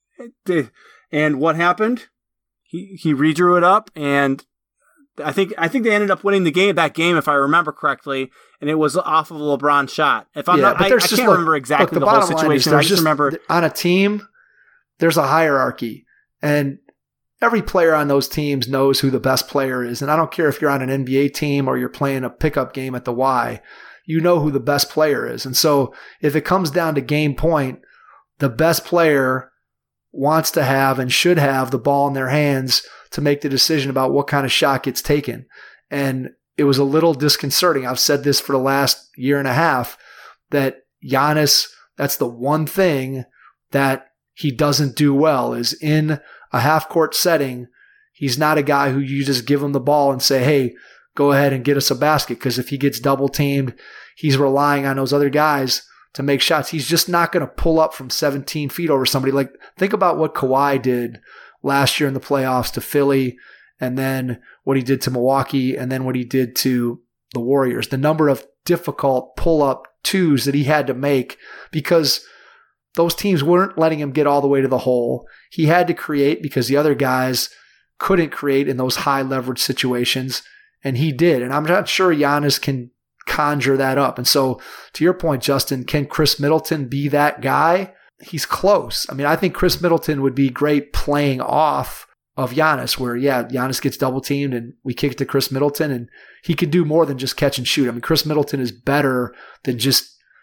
E: and what happened? He he redrew it up, and I think I think they ended up winning the game that game, if I remember correctly, and it was off of a LeBron shot. If I'm
C: yeah,
E: not,
C: but
E: I, I
C: there's
E: can't
C: just,
E: remember
C: look,
E: exactly
C: look, the,
E: the whole
C: bottom line is
E: situation. I
C: there's
E: just remember
C: on a team, there's a hierarchy, and every player on those teams knows who the best player is. And I don't care if you're on an N B A team or you're playing a pickup game at the Y, you know who the best player is. And so if it comes down to game point, the best player wants to have and should have the ball in their hands to make the decision about what kind of shot gets taken. And it was a little disconcerting. I've said this for the last year and a half, that Giannis, that's the one thing that he doesn't do well, is in a half-court setting, he's not a guy who you just give him the ball and say, hey, go ahead and get us a basket. Because if he gets double-teamed, he's relying on those other guys to make shots. He's just not going to pull up from seventeen feet over somebody. Like, think about what Kawhi did last year in the playoffs to Philly, and then what he did to Milwaukee, and then what he did to the Warriors. The number of difficult pull-up twos that he had to make because those teams weren't letting him get all the way to the hole. He had to create because the other guys couldn't create in those high leverage situations, and he did. And I'm not sure Giannis can conjure that up. And so, to your point, Justin, can Chris Middleton be that guy? He's close. I mean, I think Chris Middleton would be great playing off of Giannis, where, yeah, Giannis gets double teamed and we kick it to Chris Middleton, and he can do more than just catch and shoot. I mean, Chris Middleton is better than just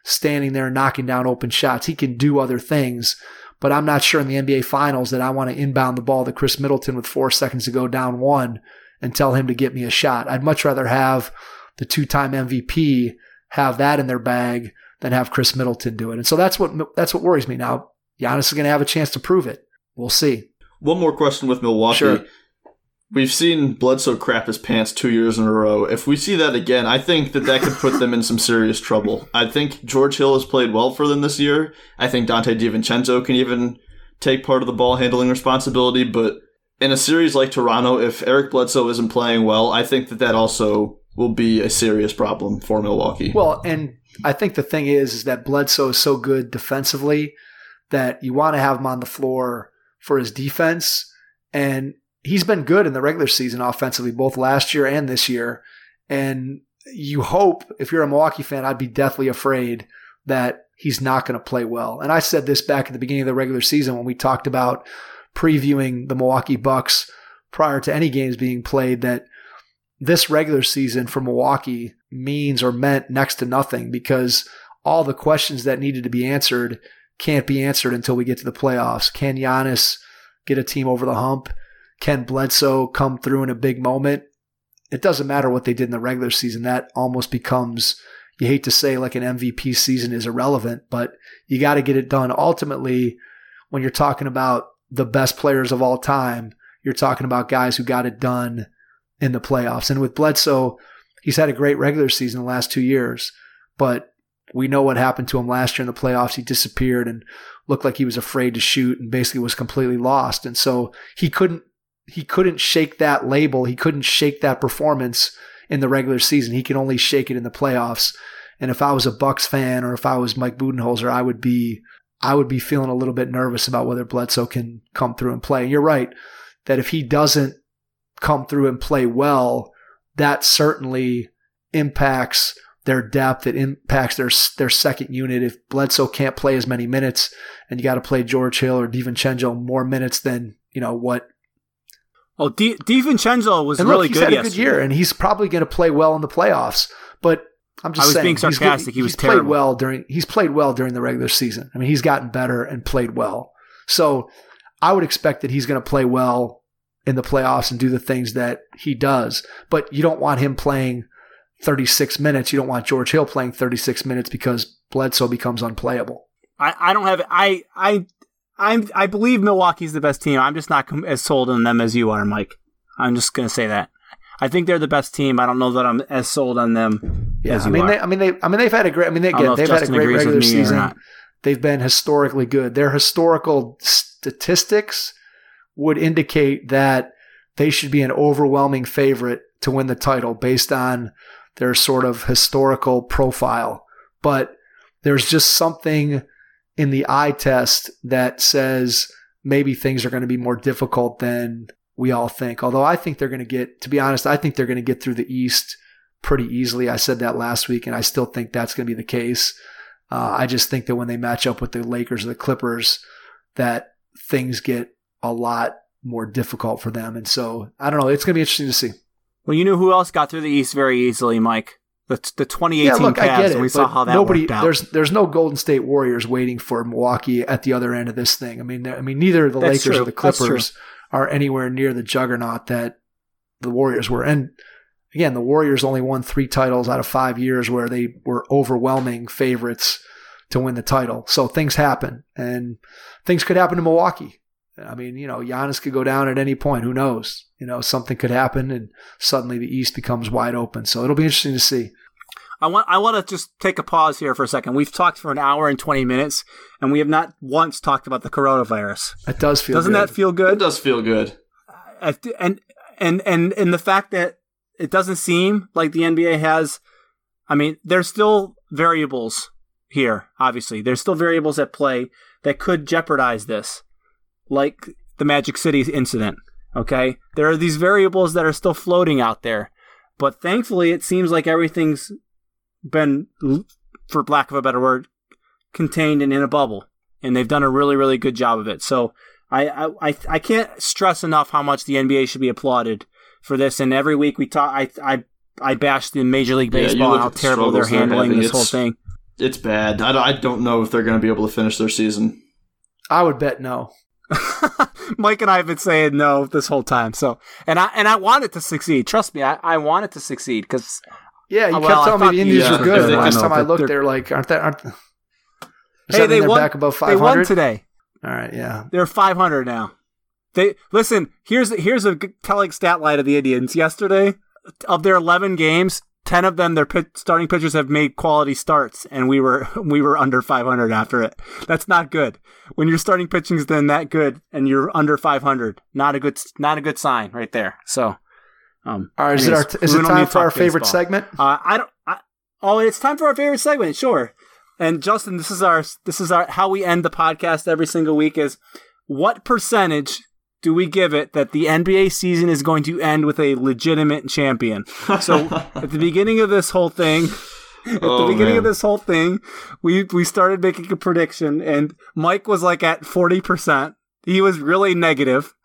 C: standing there knocking down open shots. He can do other things, but I'm not sure in the N B A Finals that I want to inbound the ball to Chris Middleton with four seconds to go down one and tell him to get me a shot. I'd much rather have the two-time M V P have that in their bag than have Chris Middleton do it. And so that's what that's what worries me. Now, Giannis is going to have a chance to prove it. We'll see.
D: One more question with Milwaukee.
C: Sure.
D: We've seen Bledsoe crap his pants two years in a row. If we see that again, I think that that could put them in some serious trouble. I think George Hill has played well for them this year. I think Dante DiVincenzo can even take part of the ball handling responsibility. But in a series like Toronto, if Eric Bledsoe isn't playing well, I think that that also will be a serious problem for Milwaukee.
C: Well, and I think the thing is, is that Bledsoe is so good defensively that you want to have him on the floor for his defense. And he's been good in the regular season offensively, both last year and this year. And you hope, if you're a Milwaukee fan, I'd be deathly afraid that he's not going to play well. And I said this back at the beginning of the regular season when we talked about previewing the Milwaukee Bucks prior to any games being played, that this regular season for Milwaukee means or meant next to nothing, because all the questions that needed to be answered can't be answered until we get to the playoffs. Can Giannis get a team over the hump? Can Bledsoe come through in a big moment? It doesn't matter what they did in the regular season. That almost becomes, you hate to say like an M V P season is irrelevant, but you got to get it done. Ultimately, when you're talking about the best players of all time, you're talking about guys who got it done in the playoffs. And with Bledsoe, he's had a great regular season the last two years, but we know what happened to him last year in the playoffs. He disappeared and looked like he was afraid to shoot and basically was completely lost. And so he couldn't He couldn't shake that label. He couldn't shake that performance in the regular season. He can only shake it in the playoffs. And if I was a Bucks fan or if I was Mike Budenholzer, I would be I would be feeling a little bit nervous about whether Bledsoe can come through and play. And you're right that if he doesn't come through and play well, that certainly impacts their depth. It impacts their their second unit. If Bledsoe can't play as many minutes and you got to play George Hill or DiVincenzo more minutes than, you know, what
E: Oh, Di- DiVincenzo was
C: and
E: really
C: look, he's
E: good
C: had a
E: yesterday.
C: good year, and he's probably going to play well in the playoffs. But I'm just
E: I was
C: saying,
E: being sarcastic.
C: He's,
E: he was
C: he's
E: terrible.
C: played well during. He's played well during the regular season. I mean, he's gotten better and played well. So I would expect that he's going to play well in the playoffs and do the things that he does. But you don't want him playing thirty-six minutes. You don't want George Hill playing thirty-six minutes because Bledsoe becomes unplayable.
E: I, I don't have I I I I believe Milwaukee's the best team. I'm just not as sold on them as you are, Mike. I'm just going to say that. I think they're the best team. I don't know that I'm as sold on them
C: yeah,
E: as you
C: I mean,
E: are.
C: They, I mean, they, I mean, they've had a great. I mean, they, again, they've
E: Justin
C: had a great regular season.
E: not.
C: They've been historically good. Their historical statistics would indicate that they should be an overwhelming favorite to win the title based on their sort of historical profile. But there's just something in the eye test that says maybe things are going to be more difficult than we all think. Although I think they're going to get, to be honest, I think they're going to get through the East pretty easily. I said that last week, and I still think that's going to be the case. Uh, I just think that when they match up with the Lakers or the Clippers, that things get a lot more difficult for them. And so, I don't know. It's going to be interesting to see.
E: Well, you know who else got through the East very easily, Mike? The, the twenty eighteen
C: yeah, look,
E: Cavs,
C: I get it,
E: and we saw how that
C: nobody,
E: worked out.
C: There's there's no Golden State Warriors waiting for Milwaukee at the other end of this thing. I mean, I mean, neither the
E: That's
C: Lakers
E: true.
C: or the Clippers are anywhere near the juggernaut that the Warriors were. And again, the Warriors only won three titles out of five years where they were overwhelming favorites to win the title. So things happen, and things could happen to Milwaukee. I mean, you know, Giannis could go down at any point. Who knows? You know, something could happen, and suddenly the East becomes wide open. So it'll be interesting to see.
E: I want I want to just take a pause here for a second. We've talked for an hour and twenty minutes, and we have not once talked about the coronavirus.
C: It does feel
E: Doesn't
C: good.
E: that feel good?
D: It does feel good.
E: Uh, and, and, and, and the fact that it doesn't seem like the N B A has, I mean, there's still variables here, obviously. There's still variables at play that could jeopardize this, like the Magic City incident, okay? There are these variables that are still floating out there, but thankfully it seems like everything's been, for lack of a better word, contained and in a bubble, and they've done a really, really good job of it. So I, I, I can't stress enough how much the N B A should be applauded for this. And every week we talk, I, I, I bash the Major League
D: Yeah, you
E: Baseball
D: look
E: and how
D: at the
E: terrible they're
D: struggles they're
E: handling
D: having.
E: this whole
D: It's-
E: thing.
D: it's bad. I, I don't know if they're going to be able to finish their season.
C: I would bet no.
E: Mike and I have been saying no this whole time. So, and I and I want it to succeed. Trust me, I, I want it to succeed because.
C: Yeah, you
E: well,
C: kept
E: I
C: telling me the Indians
D: yeah,
C: were good.
D: they-
C: Last
E: I know,
C: time I
E: but
C: looked,
E: they're-
C: they're like, aren't they? Aren't, does
E: Hey,
C: that
E: they
C: mean they're
E: won.
C: back above
E: They
C: five
E: won
C: hundred
E: today.
C: All right, yeah.
E: They're five hundred now. They listen. Here's here's a g- telling stat line of the Indians. Yesterday, of their eleven games, ten of them their pit, starting pitchers have made quality starts, and we were we were under five hundred after it. That's not good. When your starting pitching is then that good and you're under five hundred, not a good not a good sign right there. So, um,
C: All right, is it,
E: anyways,
C: our, is
E: we
C: it
E: don't
C: time
E: need to
C: for our
E: talk
C: favorite
E: baseball.
C: segment?
E: Uh, I don't. I, oh, it's time for our favorite segment. Sure. And Justin, this is our this is our how we end the podcast every single week. Is what percentage do we give it that the N B A season is going to end with a legitimate champion? So at the beginning of this whole thing, at
D: Oh,
E: the beginning
D: man.
E: of this whole thing, we we started making a prediction, and Mike was like at forty percent. He was really negative.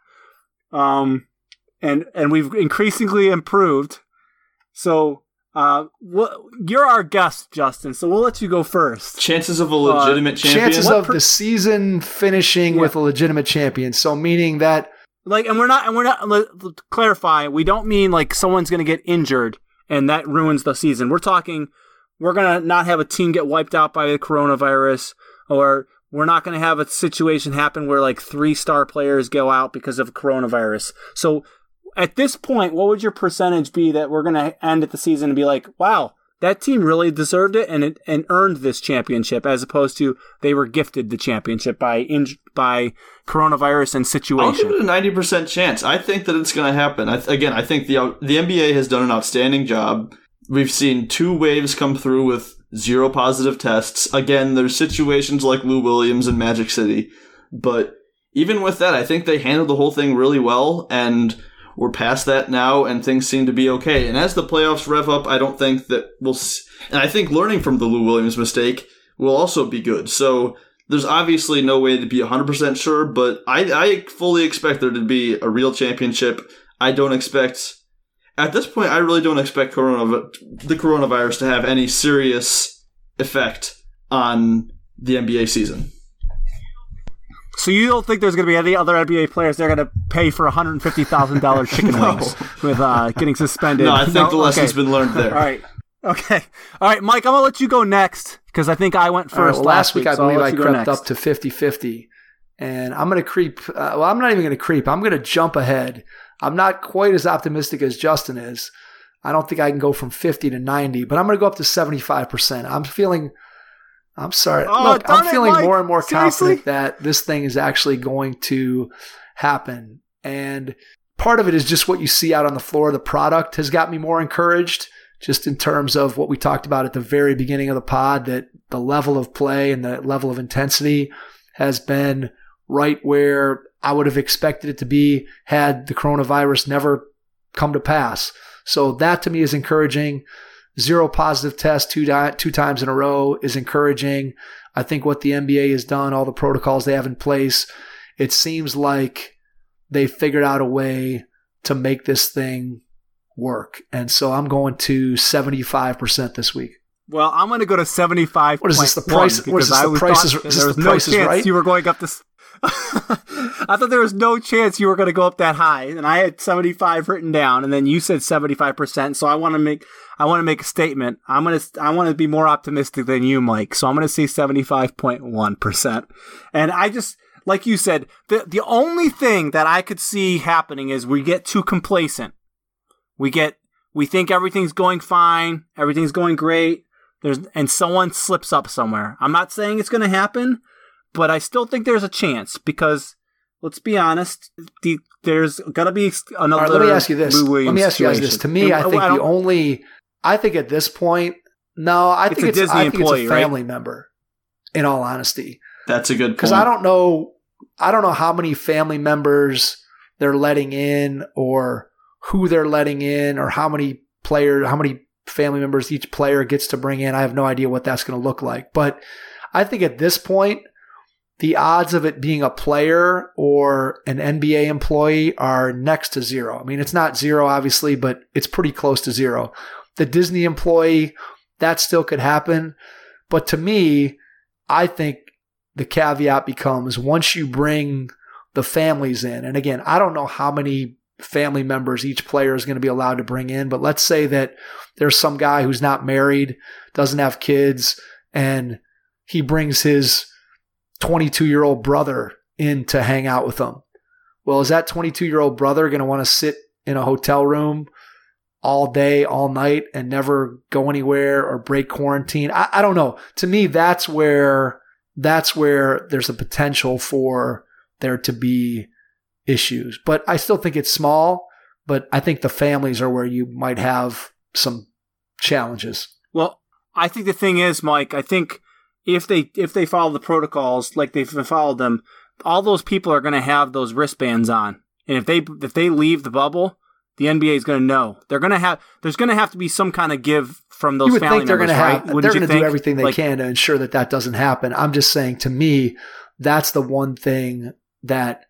E: Um, and and we've increasingly improved. So. Uh, what, you're our guest, Justin, so we'll let you go first.
D: Chances of a legitimate champion?
C: Chances
E: What
C: of
E: per-
C: the season finishing
E: Yeah.
C: with a legitimate champion. So meaning that
E: Like, and we're not, and we're not, let, let- clarify, we don't mean like someone's going to get injured and that ruins the season. We're talking, we're going to not have a team get wiped out by the coronavirus, or we're not going to have a situation happen where like three star players go out because of coronavirus. So at this point, what would your percentage be that we're going to end at the season and be like, wow, that team really deserved it and it, and earned this championship, as opposed to they were gifted the championship by inj- by coronavirus and
D: I'll
E: situation?
D: give it a ninety percent chance. I think that it's going to happen. I th- again, I think the the N B A has done an outstanding job. We've seen two waves come through with zero positive tests. Again, there's situations like Lou Williams and Magic City. But even with that, I think they handled the whole thing really well, and we're past that now, and things seem to be okay. And as the playoffs rev up, I don't think that we'll... S- and I think learning from the Lou Williams mistake will also be good. So there's obviously no way to be one hundred percent sure, but I, I fully expect there to be a real championship. I don't expect... At this point, I really don't expect corona, the coronavirus to have any serious effect on the N B A season.
E: So you don't think there's going to be any other N B A players they're going to pay for one hundred fifty thousand dollars chicken
D: No.
E: wings with uh, getting suspended?
D: No, I think the lesson's
E: Okay.
D: been learned there.
E: All right. Okay. All right, Mike, I'm going to let you go next because I think I went
C: all right,
E: first
C: well,
E: last
C: last week,
E: week.
C: I
E: so I'll
C: believe
E: let
C: I
E: you go
C: crept
E: next.
C: up to fifty-fifty. And I'm going to creep. Uh, well, I'm not even going to creep. I'm going to jump ahead. I'm not quite as optimistic as Justin is. I don't think I can go from fifty to ninety, but I'm going to go up to seventy-five percent. I'm feeling, I'm sorry.
E: Oh,
C: Look,
E: darn
C: I'm
E: it,
C: feeling
E: Mike.
C: more and more
E: Seriously?
C: confident that this thing is actually going to happen. And part of it is just what you see out on the floor. The product has got me more encouraged, just in terms of what we talked about at the very beginning of the pod, that the level of play and the level of intensity has been right where I would have expected it to be had the coronavirus never come to pass. So that to me is encouraging. Zero positive tests two, di- two times in a row is encouraging. I think what the N B A has done, all the protocols they have in place, it seems like they figured out a way to make this thing work. And so I'm going to seventy-five percent this week.
E: Well, I'm going to go to seventy-five.
C: What is this, the price- what is this, the price is- is this
E: there was
C: the
E: no
C: Price is
E: chance
C: Right?
E: you were going up this. I thought there was no chance you were going to go up that high, and I had seventy-five written down, and then you said seventy-five percent. So I want to make I want to make a statement. I'm gonna I want to be more optimistic than you, Mike. So I'm going to say seventy-five point one percent. And I just, like you said, the the only thing that I could see happening is we get too complacent. We get we think everything's going fine, everything's going great. There's and someone slips up somewhere. I'm not saying it's going to happen, but I still think there's a chance because, let's be honest, the, there's going to be another.
C: All right, let me ask you this.
E: Lou Williams
C: Let me ask you guys this.
E: situation.
C: To me,
E: And
C: I think
E: don't-
C: the only, I think at this point, no, I
E: It's
C: think
E: a
C: it's,
E: Disney
C: I think
E: employee,
C: it's a
E: right?
C: family member, in all honesty.
D: That's a good point.
C: Because I don't know, I don't know how many family members they're letting in, or who they're letting in, or how many player, how many family members each player gets to bring in. I have no idea what that's going to look like. But I think at this point, the odds of it being a player or an N B A employee are next to zero. I mean, it's not zero, obviously, but it's pretty close to zero. The Disney employee, that still could happen. But to me, I think the caveat becomes once you bring the families in, and again, I don't know how many family members each player is going to be allowed to bring in, but let's say that there's some guy who's not married, doesn't have kids, and he brings his twenty-two-year-old brother in to hang out with him. Well, is that twenty-two-year-old brother going to want to sit in a hotel room all day, all night, and never go anywhere or break quarantine? I, I don't know. To me, that's where that's where there's a potential for there to be issues. But I still think it's small, but I think the families are where you might have some challenges.
E: Well, I think the thing is, Mike, I think if they if they follow the protocols like they've followed them, all those people are going to have those wristbands on. And if they if they leave the bubble, the N B A is going to know. They're going to have there's going to have to be some kind of give from those
C: you would
E: family
C: think they're
E: members,
C: going to
E: right?
C: have,
E: Wouldn't
C: they're
E: you
C: going to
E: think?
C: do everything they
E: Like,
C: can to ensure that that doesn't happen. I'm just saying, to me, that's the one thing that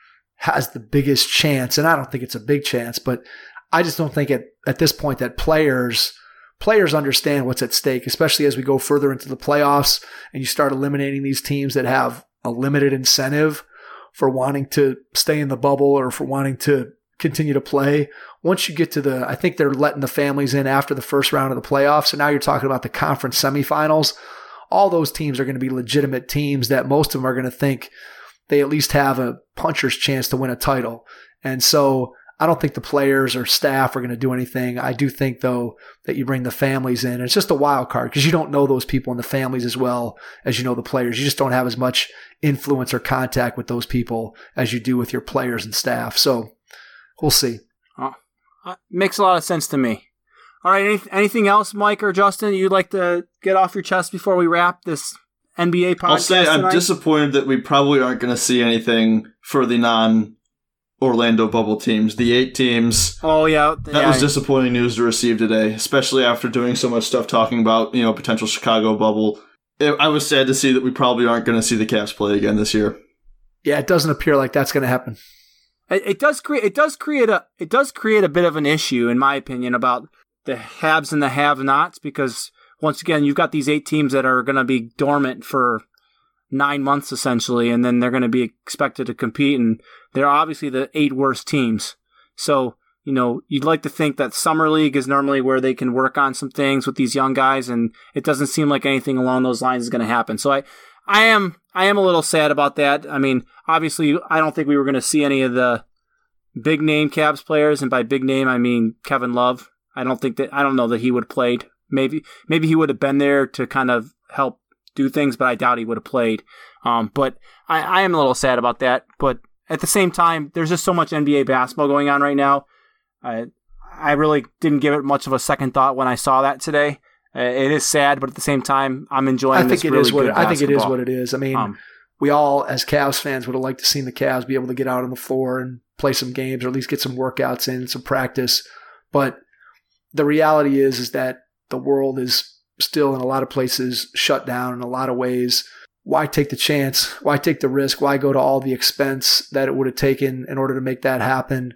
C: has the biggest chance, and I don't think it's a big chance, but I just don't think at, at this point that players players understand what's at stake, especially as we go further into the playoffs and you start eliminating these teams that have a limited incentive for wanting to stay in the bubble or for wanting to continue to play. Once you get to the, I think they're letting the families in after the first round of the playoffs. So now you're talking about the conference semifinals. All those teams are going to be legitimate teams that most of them are going to think they at least have a puncher's chance to win a title. And so I don't think the players or staff are going to do anything. I do think, though, that you bring the families in. It's just a wild card because you don't know those people in the families as well as you know the players. You just don't have as much influence or contact with those people as you do with your players and staff. So we'll see.
E: Oh, uh, makes a lot of sense to me. All right, any, anything else, Mike or Justin, you'd like to get off your chest before we wrap this N B A podcast
D: I'll say I'm
E: tonight?
D: disappointed that we probably aren't going to see anything for the non-Orlando bubble teams. The eight teams.
E: Oh, yeah.
D: That
E: yeah.
D: was disappointing news to receive today, especially after doing so much stuff talking about, you know, potential Chicago bubble. It, I was sad to see that we probably aren't going to see the Cavs play again this year.
C: Yeah, it doesn't appear like that's going to happen.
E: It, it does create. It does create a. It does create a bit of an issue, in my opinion, about the haves and the have-nots, because once again, you've got these eight teams that are going to be dormant for nine months essentially, and then they're going to be expected to compete, and they're obviously the eight worst teams. So, you know, you'd like to think that Summer League is normally where they can work on some things with these young guys, and it doesn't seem like anything along those lines is going to happen. So I, I am, I am a little sad about that. I mean, obviously, I don't think we were going to see any of the big name Cavs players, and by big name, I mean Kevin Love. I don't think that, I don't know that he would have played. Maybe, maybe he would have been there to kind of help do things, but I doubt he would have played. Um, but I, I am a little sad about that. But at the same time, there's just so much N B A basketball going on right now. I, I really didn't give it much of a second thought when I saw that today. Uh, it is sad, but at the same time, I'm enjoying
C: I think
E: this
C: it
E: really
C: is what
E: good
C: it, I think it is
E: basketball.
C: what it is. I mean,
E: Um,
C: we all, as Cavs fans, would have liked to seen the Cavs be able to get out on the floor and play some games, or at least get some workouts in, some practice. But the reality is, is that the world is still in a lot of places shut down in a lot of ways. Why take the chance? Why take the risk? Why go to all the expense that it would have taken in order to make that happen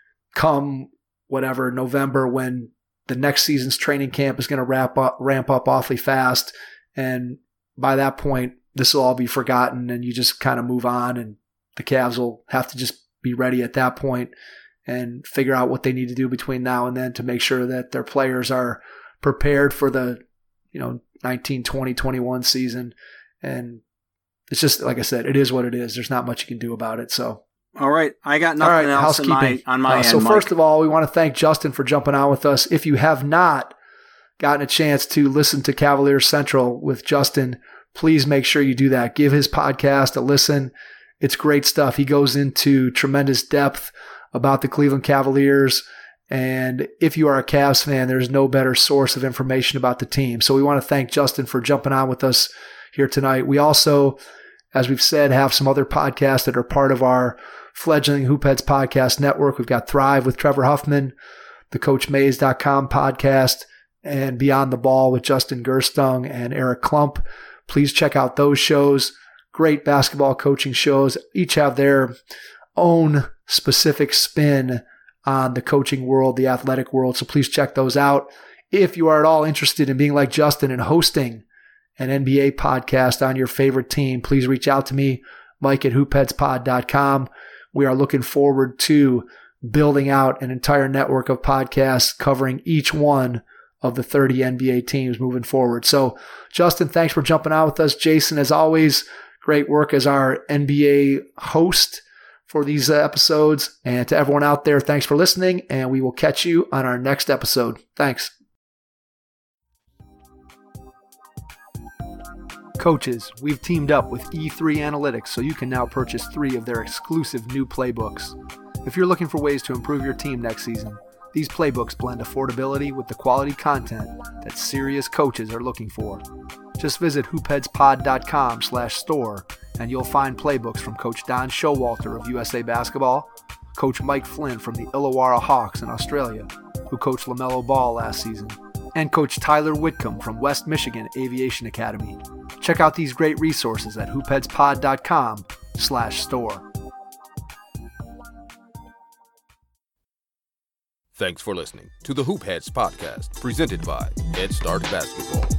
C: come whatever November, when the next season's training camp is going to wrap up, ramp up awfully fast. And by that point, this will all be forgotten and you just kind of move on, and the Cavs will have to just be ready at that point and figure out what they need to do between now and then to make sure that their players are prepared for the, you know, nineteen, twenty, twenty-one season. And it's just, like I said, it is what it is. There's not much you can do about it. So,
E: all right, I got nothing
C: all right,
E: else on my,
C: housekeeping.
E: on my
C: uh,
E: end.
C: So
E: Mike.
C: first of all, we want to thank Justin for jumping on with us. If you have not gotten a chance to listen to Cavaliers Central with Justin, please make sure you do that. Give his podcast a listen. It's great stuff. He goes into tremendous depth about the Cleveland Cavaliers. And if you are a Cavs fan, there's no better source of information about the team. So we want to thank Justin for jumping on with us here tonight. We also, as we've said, have some other podcasts that are part of our fledgling Hoopheads podcast network. We've got Thrive with Trevor Huffman, the Coach Mays dot com podcast, and Beyond the Ball with Justin Gerstung and Eric Klump. Please check out those shows. Great basketball coaching shows. Each have their own specific spin on the coaching world, the athletic world. So please check those out. If you are at all interested in being like Justin and hosting an N B A podcast on your favorite team, please reach out to me, Mike at hoop heads pod dot com. We are looking forward to building out an entire network of podcasts covering each one of the thirty N B A teams moving forward. So, Justin, thanks for jumping out with us. Jason, as always, great work as our N B A host for these uh, episodes. And to everyone out there, thanks for listening, and we will catch you on our next episode. Thanks. Coaches, we've teamed up with E three Analytics so you can now purchase three of their exclusive new playbooks. If you're looking for ways to improve your team next season, these playbooks blend affordability with the quality content that serious coaches are looking for. Just visit hoopheadspod dot com slash store and you'll find playbooks from Coach Don Showalter of U S A Basketball, Coach Mike Flynn from the Illawarra Hawks in Australia, who coached LaMelo Ball last season, and Coach Tyler Whitcomb from West Michigan Aviation Academy. Check out these great resources at hoopheadspod dot com slash store.
A: Thanks for listening to the Hoop Heads podcast, presented by Head Start Basketball.